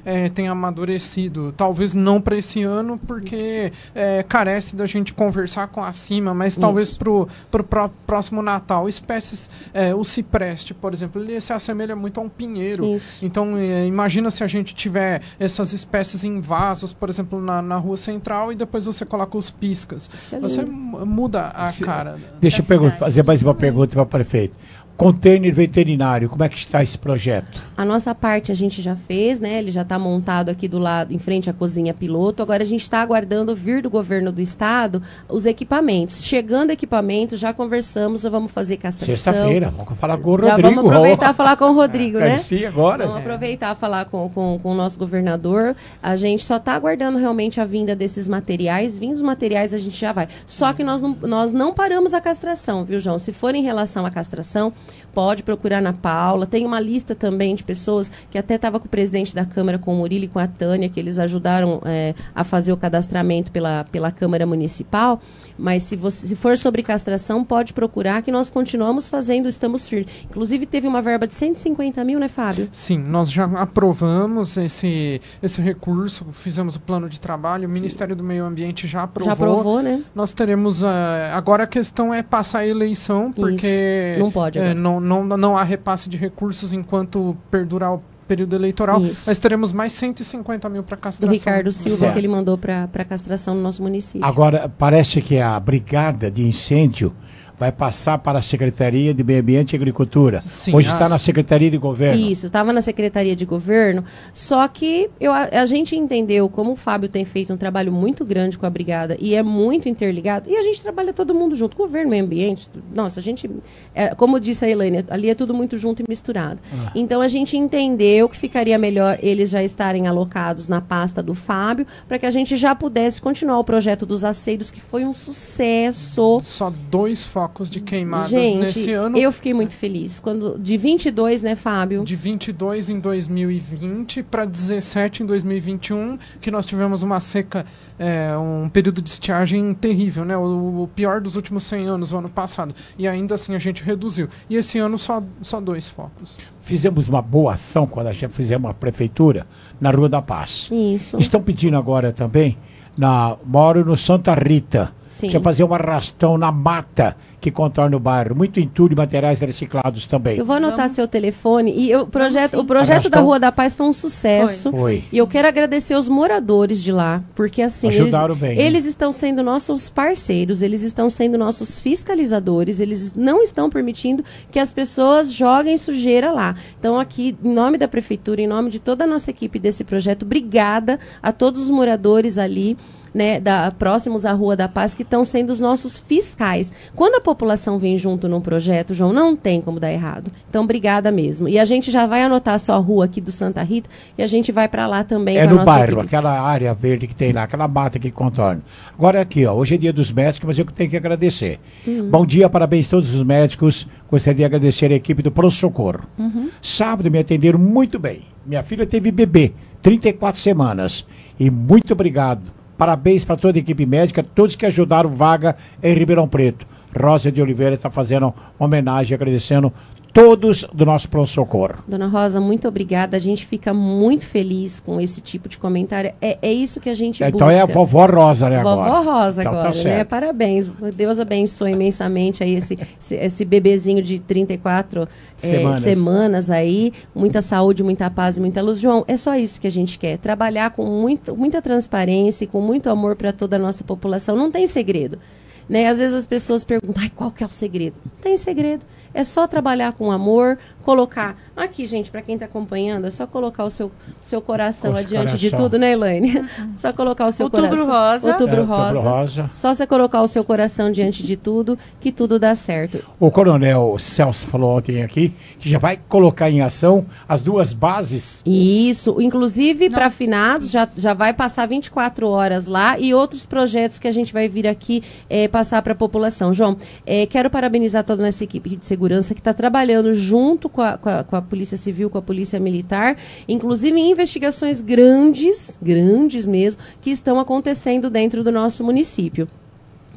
é, tem amadurecido. Talvez não para esse ano, porque é, carece da gente conversar com a cima, mas Isso. talvez para o próximo Natal. Espécies, é, o cipreste, por exemplo, ele se assemelha muito a um pinheiro. Isso. Então, é, imagina se a gente tiver essas espécies em vasos, por exemplo, na, na rua central, e depois você coloca os piscas. Você mu- muda a Se- cara. Deixa eu pergun- fazer mais uma pergunta para o prefeito. Container veterinário, como é que está esse projeto? A nossa parte a gente já fez, né? Ele já está montado aqui do lado, em frente à cozinha piloto. Agora a gente está aguardando vir do governo do estado os equipamentos. Chegando equipamentos, já conversamos, vamos fazer castração. Sexta-feira, vamos falar com o Já Rodrigo. vamos aproveitar e falar com o Rodrigo, É, né? sim, agora. Vamos aproveitar e falar com, com, com o nosso governador. A gente só está aguardando realmente a vinda desses materiais. Vindo os materiais, a gente já vai. Só que nós não, nós não paramos a castração, viu, João? Se for em relação à castração, pode procurar na Paula. Tem uma lista também de pessoas que até estava com o presidente da Câmara, com o Murilo e com a Tânia, que eles ajudaram é, a fazer o cadastramento pela, pela Câmara Municipal. Mas se, você, se for sobre castração, pode procurar, que nós continuamos fazendo, estamos firmes. Inclusive, teve uma verba de cento e cinquenta mil, né, Fábio? Sim, nós já aprovamos esse, esse recurso, fizemos o plano de trabalho, o Ministério do Meio Ambiente já aprovou. Já aprovou, né? Nós teremos, uh, agora a questão é passar a eleição, porque Isso. Não pode é, agora. não, não, não há repasse de recursos enquanto perdurar o período eleitoral, Isso. mas teremos mais cento e cinquenta mil para Do castração. Ricardo Silva, Certo. que ele mandou para a castração no nosso município. Agora, parece que a brigada de incêndio vai passar para a Secretaria de Meio Ambiente e Agricultura. Sim, Hoje a- está na Secretaria de Governo. Isso, estava na Secretaria de Governo, só que eu, a, a gente entendeu como o Fábio tem feito um trabalho muito grande com a Brigada e é muito interligado, e a gente trabalha todo mundo junto, governo, meio ambiente, tu- nossa, a gente, é, como disse a Elaine, ali é tudo muito junto e misturado. Ah. Então a gente entendeu que ficaria melhor eles já estarem alocados na pasta do Fábio, para que a gente já pudesse continuar o projeto dos aceiros, que foi um sucesso. Só dois focos de queimadas Gente, nesse ano. eu fiquei muito feliz. Quando, de vinte e dois, né, Fábio? De vinte e dois em dois mil e vinte para dezessete em dois mil e vinte e um, que nós tivemos uma seca, é, um período de estiagem terrível, né? O, o pior dos últimos cem anos, o ano passado. E ainda assim a gente reduziu. E esse ano só, só dois focos. Fizemos uma boa ação quando a gente fizemos a prefeitura na Rua da Paz. Isso. Estão pedindo agora também, na, moro no Santa Rita, Sim. que é fazer um arrastão na mata que contorna o bairro. Muito entulho e materiais reciclados também. Eu vou anotar seu telefone. E eu, o projeto, o projeto da Arrastão? Rua da Paz foi um sucesso. Foi. Foi. E eu quero agradecer os moradores de lá, porque assim, eles, Ajudaram bem, né? eles estão sendo nossos parceiros, eles estão sendo nossos fiscalizadores, eles não estão permitindo que as pessoas joguem sujeira lá. Então aqui, em nome da prefeitura, em nome de toda a nossa equipe desse projeto, obrigada a todos os moradores ali, né, da, próximos à Rua da Paz, que estão sendo os nossos fiscais. Quando a população vem junto num projeto, João, não tem como dar errado. Então, obrigada mesmo. E a gente já vai anotar a sua rua aqui do Santa Rita e a gente vai para lá também É com a no nossa bairro, equipe. aquela área verde que tem lá, aquela mata que contorna. Agora aqui, ó, hoje é dia dos médicos, mas eu tenho que agradecer. Uhum. Bom dia, parabéns a todos os médicos. Gostaria de agradecer a equipe do Pro Socorro. Uhum. Sábado me atenderam muito bem. Minha filha teve bebê, trinta e quatro semanas. E muito obrigado. Parabéns para toda a equipe médica, todos que ajudaram vaga em Ribeirão Preto. Rosa de Oliveira está fazendo uma homenagem, agradecendo todos do nosso pronto-socorro. Dona Rosa, muito obrigada. A gente fica muito feliz com esse tipo de comentário. É, é isso que a gente Então busca. é a vovó Rosa, né, agora? Vovó Rosa Então tá agora, né? certo. Parabéns. Deus abençoe imensamente aí esse, esse, esse bebezinho de trinta e quatro é, Semanas. semanas aí. Muita saúde, muita paz e muita luz. João, é só isso que a gente quer. Trabalhar com muito, muita transparência e com muito amor para toda a nossa população. Não tem segredo. Né? Às vezes as pessoas perguntam, ai, qual que é o segredo? Não tem segredo. É só trabalhar com amor, colocar... Aqui, gente, para quem está acompanhando, é só colocar o seu, seu coração Nosso adiante de coração. tudo, né, Elaine? Só colocar o seu Outubro coração. rosa. Outubro É, rosa. Outubro rosa. Só você colocar o seu coração diante de tudo, que tudo dá certo. O coronel Celso falou ontem aqui que já vai colocar em ação as duas bases. Isso, inclusive para finados, já, já vai passar vinte e quatro horas lá e outros projetos que a gente vai vir aqui eh, passar para a população. João, eh, quero parabenizar toda essa equipe de segurança que está trabalhando junto com a, com, a, com a Polícia Civil, com a Polícia Militar, inclusive em investigações grandes, grandes mesmo, que estão acontecendo dentro do nosso município.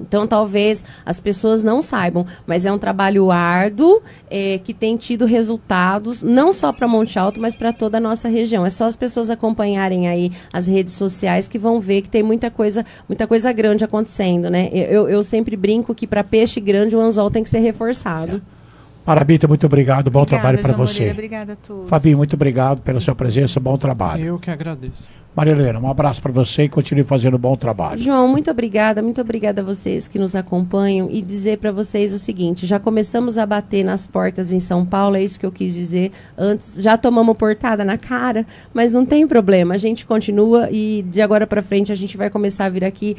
Então, talvez as pessoas não saibam, mas é um trabalho árduo, é, que tem tido resultados, não só para Monte Alto, mas para toda a nossa região. É só as pessoas acompanharem aí as redes sociais que vão ver que tem muita coisa, muita coisa grande acontecendo, né? Eu, eu sempre brinco que para peixe grande o anzol tem que ser reforçado. Parabita, muito obrigado, bom Obrigada, trabalho para João você. Moreira, obrigada a todos. Fabinho, muito obrigado pela sua presença, bom trabalho. Eu que agradeço. Maria Helena, um abraço para você e continue fazendo um bom trabalho. João, muito obrigada, muito obrigada a vocês que nos acompanham e dizer para vocês o seguinte, já começamos a bater nas portas em São Paulo, é isso que eu quis dizer antes, já tomamos portada na cara, mas não tem problema, a gente continua e de agora para frente a gente vai começar a vir aqui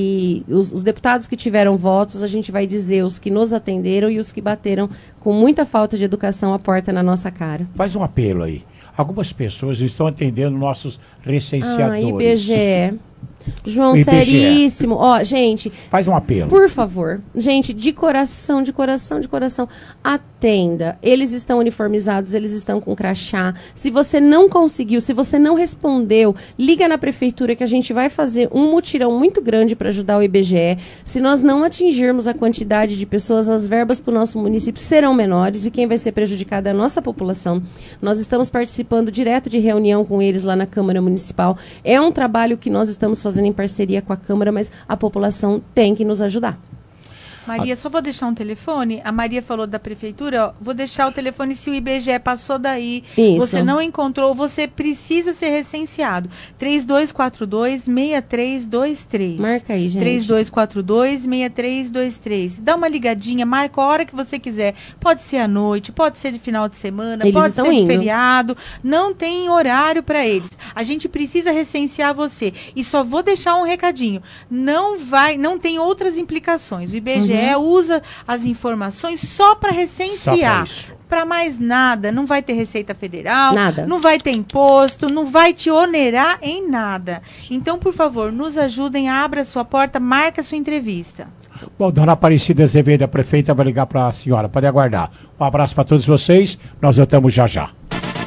e os, os deputados que tiveram votos, a gente vai dizer os que nos atenderam e os que bateram com muita falta de educação a porta na nossa cara. Faz um apelo aí. Algumas pessoas estão atendendo nossos recenseadores. Ah, I B G E. João, I B G E. seríssimo. Ó, gente... Faz um apelo. Por favor. Gente, de coração, de coração, de coração, atenda. Eles estão uniformizados, eles estão com crachá. Se você não conseguiu, se você não respondeu, liga na prefeitura que a gente vai fazer um mutirão muito grande para ajudar o I B G E. Se nós não atingirmos a quantidade de pessoas, as verbas para o nosso município serão menores e quem vai ser prejudicada é a nossa população. Nós estamos participando direto de reunião com eles lá na Câmara Municipal. É um trabalho que nós estamos fazendo em parceria com a Câmara, mas a população tem que nos ajudar. Maria, só vou deixar um telefone. A Maria falou da prefeitura, ó, vou deixar o telefone se o I B G E passou daí, Isso. você não encontrou, você precisa ser recenseado. três dois quatro dois, seis três dois três. Marca aí, gente. três dois quatro dois, seis três dois três. Dá uma ligadinha, marca a hora que você quiser. Pode ser à noite, pode ser de final de semana, Eles pode estão ser de indo. feriado. Não tem horário para eles. A gente precisa recensear você. E só vou deixar um recadinho. Não vai, não tem outras implicações. O I B G E Uhum. usa as informações só para recensear. Só pra Para mais nada, não vai ter Receita Federal, Nada. não vai ter imposto, não vai te onerar em nada. Então, por favor, nos ajudem, abra a sua porta, marca a sua entrevista. Bom, dona Aparecida Azevedo, a prefeita, vai ligar para a senhora. Pode aguardar. Um abraço para todos vocês. Nós voltamos já já.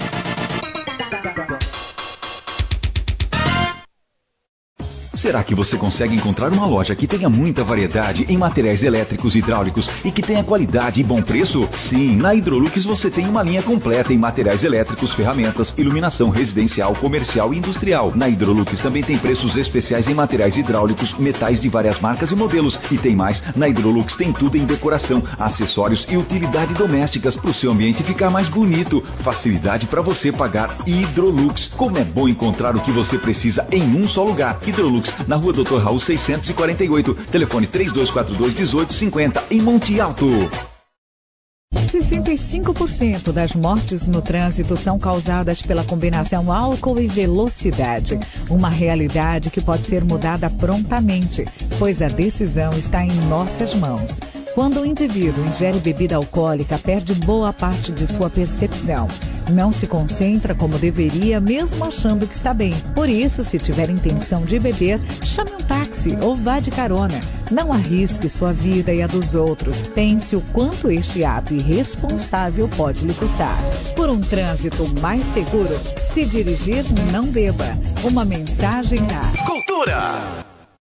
Será que você consegue encontrar uma loja que tenha muita variedade em materiais elétricos e hidráulicos e que tenha qualidade e bom preço? Sim, na Hidrolux você tem uma linha completa em materiais elétricos, ferramentas, iluminação residencial, comercial e industrial. Na Hidrolux também tem preços especiais em materiais hidráulicos, metais de várias marcas e modelos. E tem mais, na Hidrolux tem tudo em decoração, acessórios e utilidade domésticas para o seu ambiente ficar mais bonito. Facilidade para você pagar. Hidrolux. Como é bom encontrar o que você precisa em um só lugar. Hidrolux, na rua doutor Raul seiscentos e quarenta e oito, telefone três dois quatro dois, um oito cinco zero, em Monte Alto. sessenta e cinco por cento das mortes no trânsito são causadas pela combinação álcool e velocidade. Uma realidade que pode ser mudada prontamente, pois a decisão está em nossas mãos. Quando o indivíduo ingere bebida alcoólica, perde boa parte de sua percepção. Não se concentra como deveria, mesmo achando que está bem. Por isso, se tiver intenção de beber, chame um táxi ou vá de carona. Não arrisque sua vida e a dos outros. Pense o quanto este ato irresponsável pode lhe custar. Por um trânsito mais seguro, se dirigir, não beba. Uma mensagem da Cultura.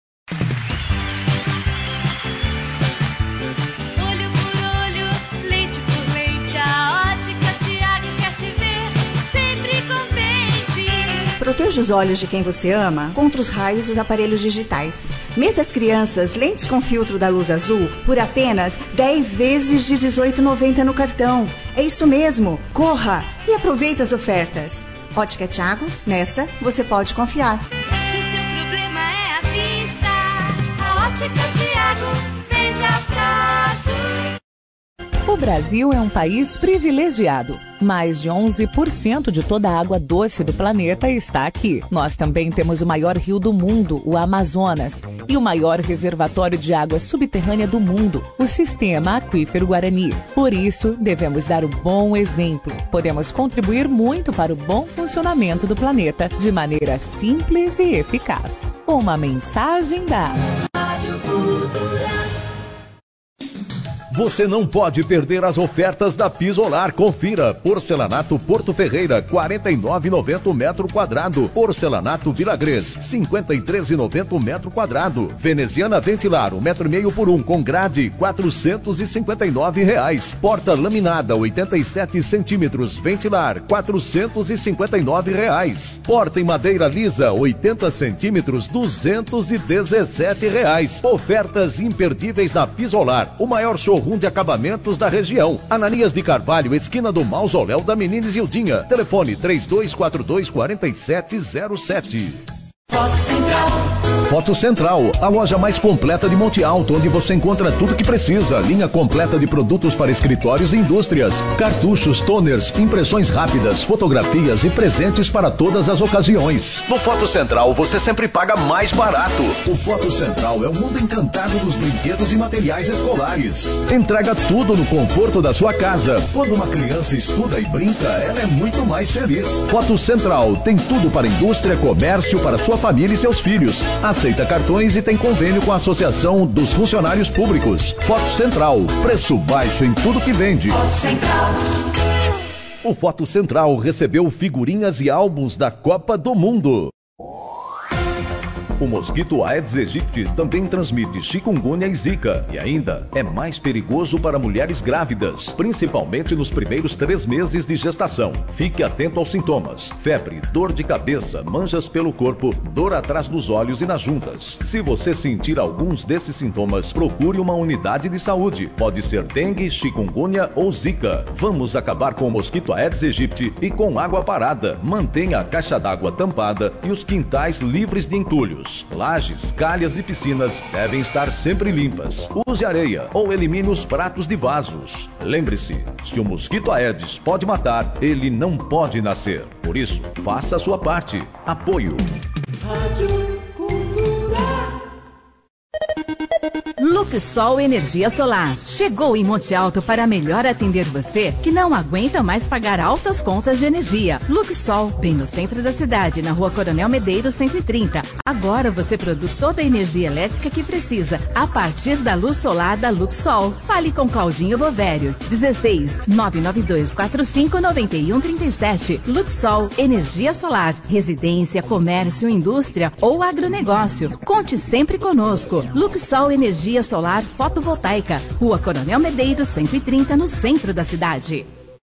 Proteja os olhos de quem você ama contra os raios dos aparelhos digitais. Mesas Crianças, lentes com filtro da luz azul, por apenas dez vezes de dezoito reais e noventa centavos no cartão. É isso mesmo, corra e aproveita as ofertas. Ótica Thiago, nessa você pode confiar. Se seu problema é a vista, a Ótica Thiago vende a prazo. O Brasil é um país privilegiado. Mais de onze por cento de toda a água doce do planeta está aqui. Nós também temos o maior rio do mundo, o Amazonas, e o maior reservatório de água subterrânea do mundo, o Sistema Aquífero Guarani. Por isso, devemos dar o bom exemplo. Podemos contribuir muito para o bom funcionamento do planeta de maneira simples e eficaz. Uma mensagem da Rádio Cultura. Você não pode perder as ofertas da Pisolar. Confira. Porcelanato Porto Ferreira, quarenta e nove reais e noventa centavos o metro quadrado. Porcelanato Vilagrês, cinquenta e três reais e noventa centavos o metro quadrado. Veneziana Ventilar, um metro e meio por um, com grade, quatrocentos e cinquenta e nove reais. Porta laminada, oitenta e sete centímetros, Ventilar, quatrocentos e cinquenta e nove reais. Porta em madeira lisa, oitenta centímetros, duzentos e dezessete reais. Ofertas imperdíveis na Pisolar, o maior showroom de acabamentos da região. Ananias de Carvalho, esquina do Mausoléu da Menina Isildinha. Telefone três dois quatro dois, quatro sete zero sete. Foto Central. Foto Central, a loja mais completa de Monte Alto, onde você encontra tudo que precisa. Linha completa de produtos para escritórios e indústrias. Cartuchos, toners, impressões rápidas, fotografias e presentes para todas as ocasiões. No Foto Central, você sempre paga mais barato. O Foto Central é o mundo encantado dos brinquedos e materiais escolares. Entrega tudo no conforto da sua casa. Quando uma criança estuda e brinca, ela é muito mais feliz. Foto Central tem tudo para indústria, comércio, para sua família e seus filhos. Aceita cartões e tem convênio com a Associação dos Funcionários Públicos. Foto Central, preço baixo em tudo que vende. Foto Central. O Foto Central recebeu figurinhas e álbuns da Copa do Mundo. O mosquito Aedes aegypti também transmite chikungunya e zika e ainda é mais perigoso para mulheres grávidas, principalmente nos primeiros três meses de gestação. Fique atento aos sintomas: febre, dor de cabeça, manchas pelo corpo, dor atrás dos olhos e nas juntas. Se você sentir alguns desses sintomas, procure uma unidade de saúde. Pode ser dengue, chikungunya ou zika. Vamos acabar com o mosquito Aedes aegypti e com água parada. Mantenha a caixa d'água tampada e os quintais livres de entulhos. Lajes, calhas e piscinas devem estar sempre limpas. Use areia ou elimine os pratos de vasos. Lembre-se, se o mosquito Aedes pode matar, ele não pode nascer. Por isso, faça a sua parte. Apoio. Rádio Cultura. Luxol Energia Solar. Chegou em Monte Alto para melhor atender você que não aguenta mais pagar altas contas de energia. Luxol, bem no centro da cidade, na Rua Coronel Medeiros cento e trinta. Agora você produz toda a energia elétrica que precisa a partir da luz solar da Luxol. Fale com Claudinho Bovério. dezesseis, nove nove dois quatro cinco, nove um três sete. Luxol Energia Solar. Residência, comércio, indústria ou agronegócio. Conte sempre conosco. Luxol Energia Solar Fotovoltaica, Rua Coronel Medeiros cento e trinta, no centro da cidade.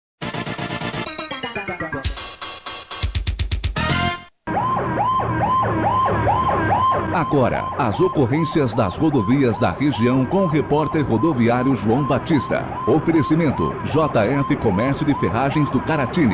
Agora, as ocorrências das rodovias da região com o repórter rodoviário João Batista. Oferecimento J F Comércio de Ferragens do Caratini.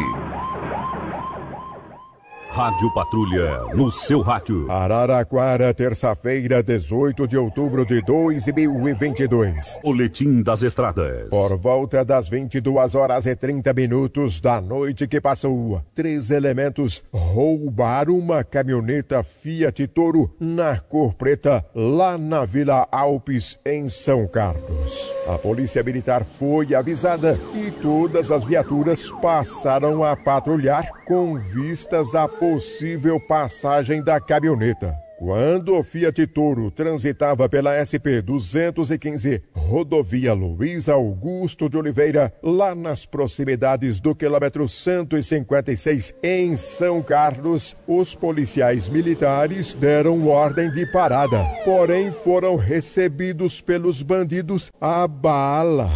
Rádio Patrulha, no seu rádio. Araraquara, terça-feira, dezoito de outubro de dois mil e vinte e dois. Boletim das estradas. Por volta das vinte e duas horas e trinta minutos da noite que passou, três elementos roubaram uma caminhoneta Fiat Toro na cor preta, lá na Vila Alpes, em São Carlos. A polícia militar foi avisada e todas as viaturas passaram a patrulhar com vistas a possível passagem da caminhoneta. Quando o Fiat Toro transitava pela S P duzentos e quinze, rodovia Luiz Augusto de Oliveira, lá nas proximidades do quilômetro cento e cinquenta e seis, em São Carlos, os policiais militares deram ordem de parada, porém foram recebidos pelos bandidos a balas.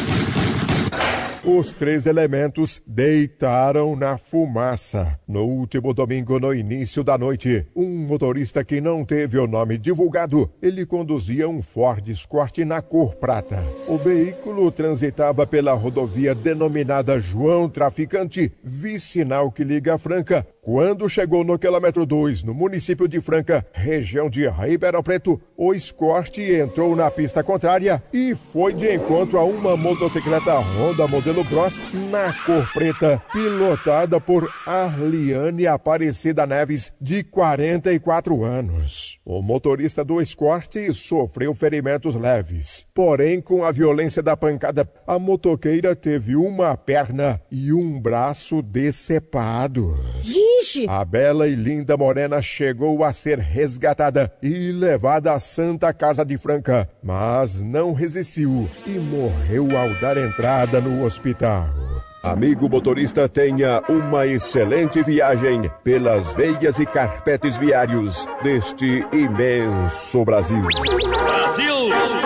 Os três elementos deitaram na fumaça. No último domingo, no início da noite, um motorista que não teve o nome divulgado, ele conduzia um Ford Escort na cor prata. O veículo transitava pela rodovia denominada João Traficante, vicinal que liga a Franca. Quando chegou no quilômetro dois, no município de Franca, região de Ribeirão Preto, o Escort entrou na pista contrária e foi de encontro a uma motocicleta Honda modelo Cross na cor preta, pilotada por Arliane Aparecida Neves, de quarenta e quatro anos. O motorista do Escort sofreu ferimentos leves, porém, com a violência da pancada, a motoqueira teve uma perna e um braço decepados. Ixi! A bela e linda morena chegou a ser resgatada e levada à Santa Casa de Franca, mas não resistiu e morreu ao dar entrada no hospital. Amigo motorista, tenha uma excelente viagem pelas veias e carpetes viários deste imenso Brasil. Brasil!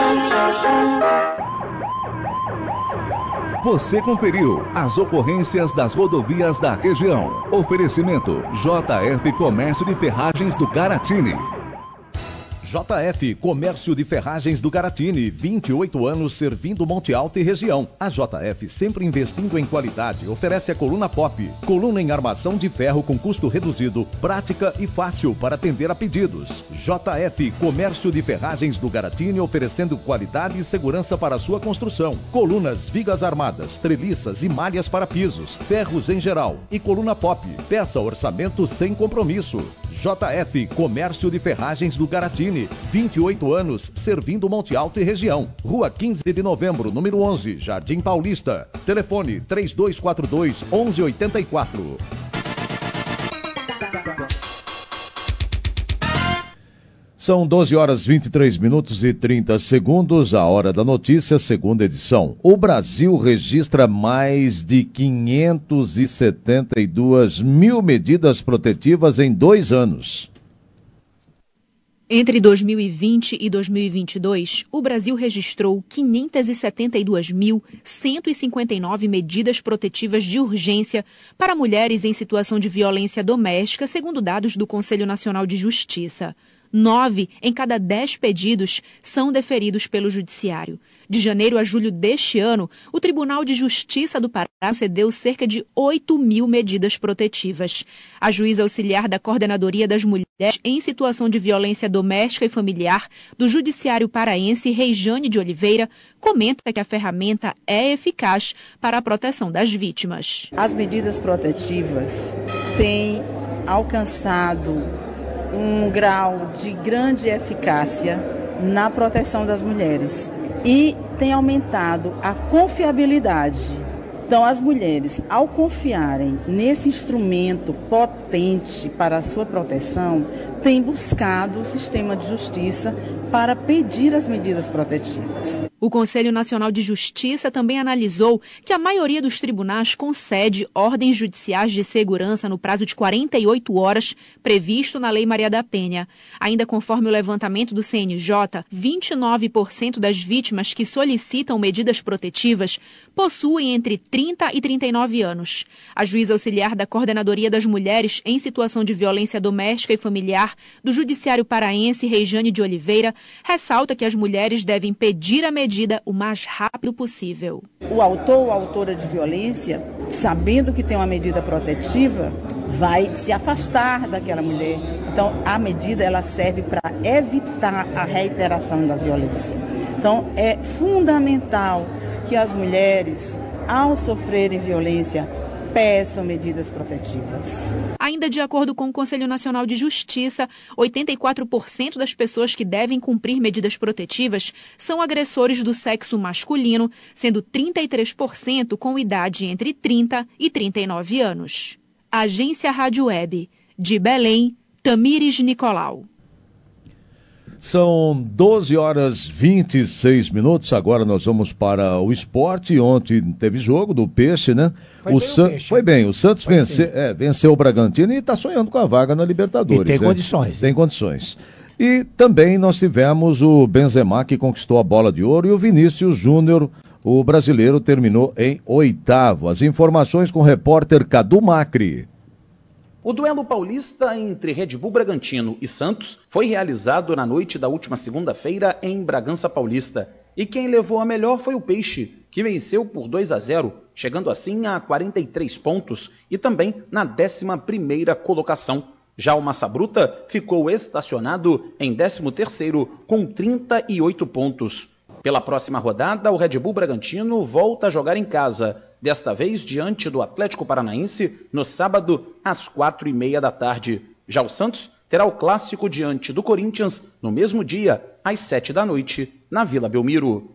Você conferiu as ocorrências das rodovias da região. Oferecimento J F Comércio de Ferragens do Caratini. J F Comércio de Ferragens do Caratini, vinte e oito anos servindo Monte Alto e região. A J F, sempre investindo em qualidade, oferece a coluna pop, coluna em armação de ferro com custo reduzido, prática e fácil para atender a pedidos. J F Comércio de Ferragens do Caratini, oferecendo qualidade e segurança para a sua construção. Colunas, vigas armadas, treliças e malhas para pisos, ferros em geral e coluna pop. Peça orçamento sem compromisso. J F Comércio de Ferragens do Caratini, vinte e oito anos, servindo Monte Alto e região. Rua quinze de novembro, número onze, Jardim Paulista. Telefone três dois quatro dois, onze oitenta e quatro. São doze horas vinte e três minutos e trinta segundos, a hora da notícia, segunda edição. O Brasil registra mais de quinhentas e setenta e duas mil medidas protetivas em dois anos. Entre dois mil e vinte e dois mil e vinte e dois, o Brasil registrou quinhentas e setenta e duas mil, cento e cinquenta e nove medidas protetivas de urgência para mulheres em situação de violência doméstica, segundo dados do Conselho Nacional de Justiça. Nove em cada dez pedidos são deferidos pelo Judiciário. De janeiro a julho deste ano, o Tribunal de Justiça do Pará concedeu cerca de oito mil medidas protetivas. A juíza auxiliar da Coordenadoria das Mulheres em Situação de Violência Doméstica e Familiar do Judiciário Paraense, Reijane de Oliveira, comenta que a ferramenta é eficaz para a proteção das vítimas. As medidas protetivas têm alcançado um grau de grande eficácia na proteção das mulheres e tem aumentado a confiabilidade. Então, as mulheres, ao confiarem nesse instrumento potente para a sua proteção, têm buscado o sistema de justiça para pedir as medidas protetivas. O Conselho Nacional de Justiça também analisou que a maioria dos tribunais concede ordens judiciais de segurança no prazo de quarenta e oito horas, previsto na Lei Maria da Penha. Ainda conforme o levantamento do C N J, vinte e nove por cento das vítimas que solicitam medidas protetivas possuem entre trinta e trinta e nove anos. A juíza auxiliar da Coordenadoria das Mulheres em Situação de Violência Doméstica e Familiar do Judiciário Paraense, Reijane de Oliveira, ressalta que as mulheres devem pedir a medida o mais rápido possível. O autor ou autora de violência, sabendo que tem uma medida protetiva, vai se afastar daquela mulher. Então, a medida ela serve para evitar a reiteração da violência. Então, é fundamental que as mulheres, ao sofrerem violência, peçam medidas protetivas. Ainda de acordo com o Conselho Nacional de Justiça, oitenta e quatro por cento das pessoas que devem cumprir medidas protetivas são agressores do sexo masculino, sendo trinta e três por cento com idade entre trinta e trinta e nove anos. Agência Rádio Web. De Belém, Tamires Nicolau. São doze horas e vinte e seis minutos, agora nós vamos para o esporte. Ontem teve jogo do Peixe, né? Foi o bem San... o Peixe. Foi bem, o Santos Foi vence... é, venceu o Bragantino e está sonhando com a vaga na Libertadores. E tem né? condições. Tem condições. E também nós tivemos o Benzema, que conquistou a bola de ouro, e o Vinícius Júnior, o brasileiro, terminou em oitavo. As informações com o repórter Cadu Macri. O duelo paulista entre Red Bull Bragantino e Santos foi realizado na noite da última segunda-feira em Bragança Paulista. E quem levou a melhor foi o Peixe, que venceu por dois a zero, chegando assim a quarenta e três pontos e também na décima primeira colocação. Já o Massa Bruta ficou estacionado em décimo terceiro com trinta e oito pontos. Pela próxima rodada, o Red Bull Bragantino volta a jogar em casa, desta vez diante do Atlético Paranaense, no sábado, às quatro e meia da tarde. Já o Santos terá o clássico diante do Corinthians, no mesmo dia, às sete da noite, na Vila Belmiro.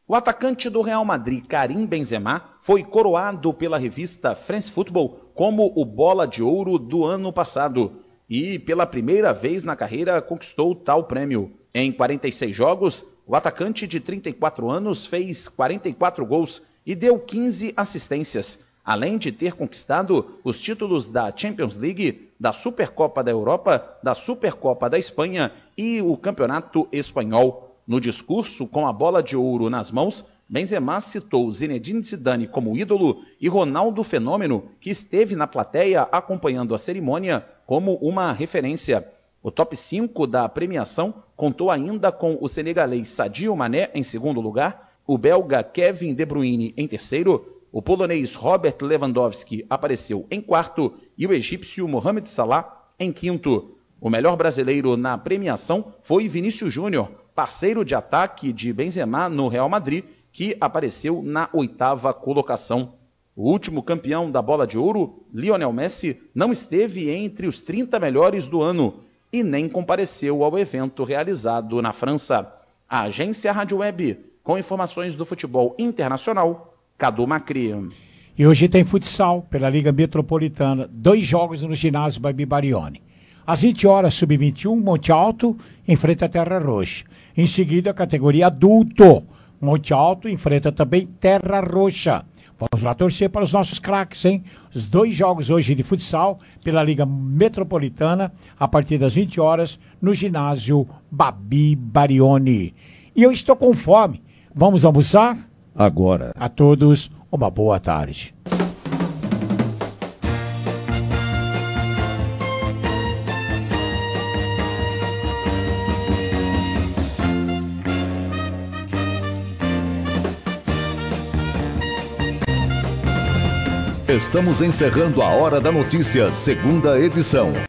O atacante do Real Madrid, Karim Benzema, foi coroado pela revista France Football como o bola de ouro do ano passado e, pela primeira vez na carreira, conquistou tal prêmio. Em quarenta e seis jogos, o atacante de trinta e quatro anos fez quarenta e quatro gols e deu quinze assistências, além de ter conquistado os títulos da Champions League, da Supercopa da Europa, da Supercopa da Espanha e o Campeonato Espanhol. No discurso, com a bola de ouro nas mãos, Benzema citou Zinedine Zidane como ídolo e Ronaldo Fenômeno, que esteve na plateia acompanhando a cerimônia, como uma referência. O top cinco da premiação contou ainda com o senegalês Sadio Mané em segundo lugar, o belga Kevin De Bruyne em terceiro, o polonês Robert Lewandowski apareceu em quarto e o egípcio Mohamed Salah em quinto. O melhor brasileiro na premiação foi Vinícius Júnior, parceiro de ataque de Benzema no Real Madrid, que apareceu na oitava colocação. O último campeão da Bola de Ouro, Lionel Messi, não esteve entre os trinta melhores do ano e nem compareceu ao evento realizado na França. A agência Rádio Web, com informações do futebol internacional, Cadu Macri. E hoje tem futsal pela Liga Metropolitana, dois jogos no ginásio Babi Barioni. Às vinte horas, sub vinte e um, Monte Alto enfrenta a Terra Roxa. Em seguida, a categoria adulto. Monte Alto enfrenta também Terra Roxa. Vamos lá torcer para os nossos craques, hein? Os dois jogos hoje de futsal pela Liga Metropolitana, a partir das vinte horas, no ginásio Babi Barioni. E eu estou com fome. Vamos almoçar? Agora. A todos, uma boa tarde. Estamos encerrando a Hora da Notícia, segunda edição.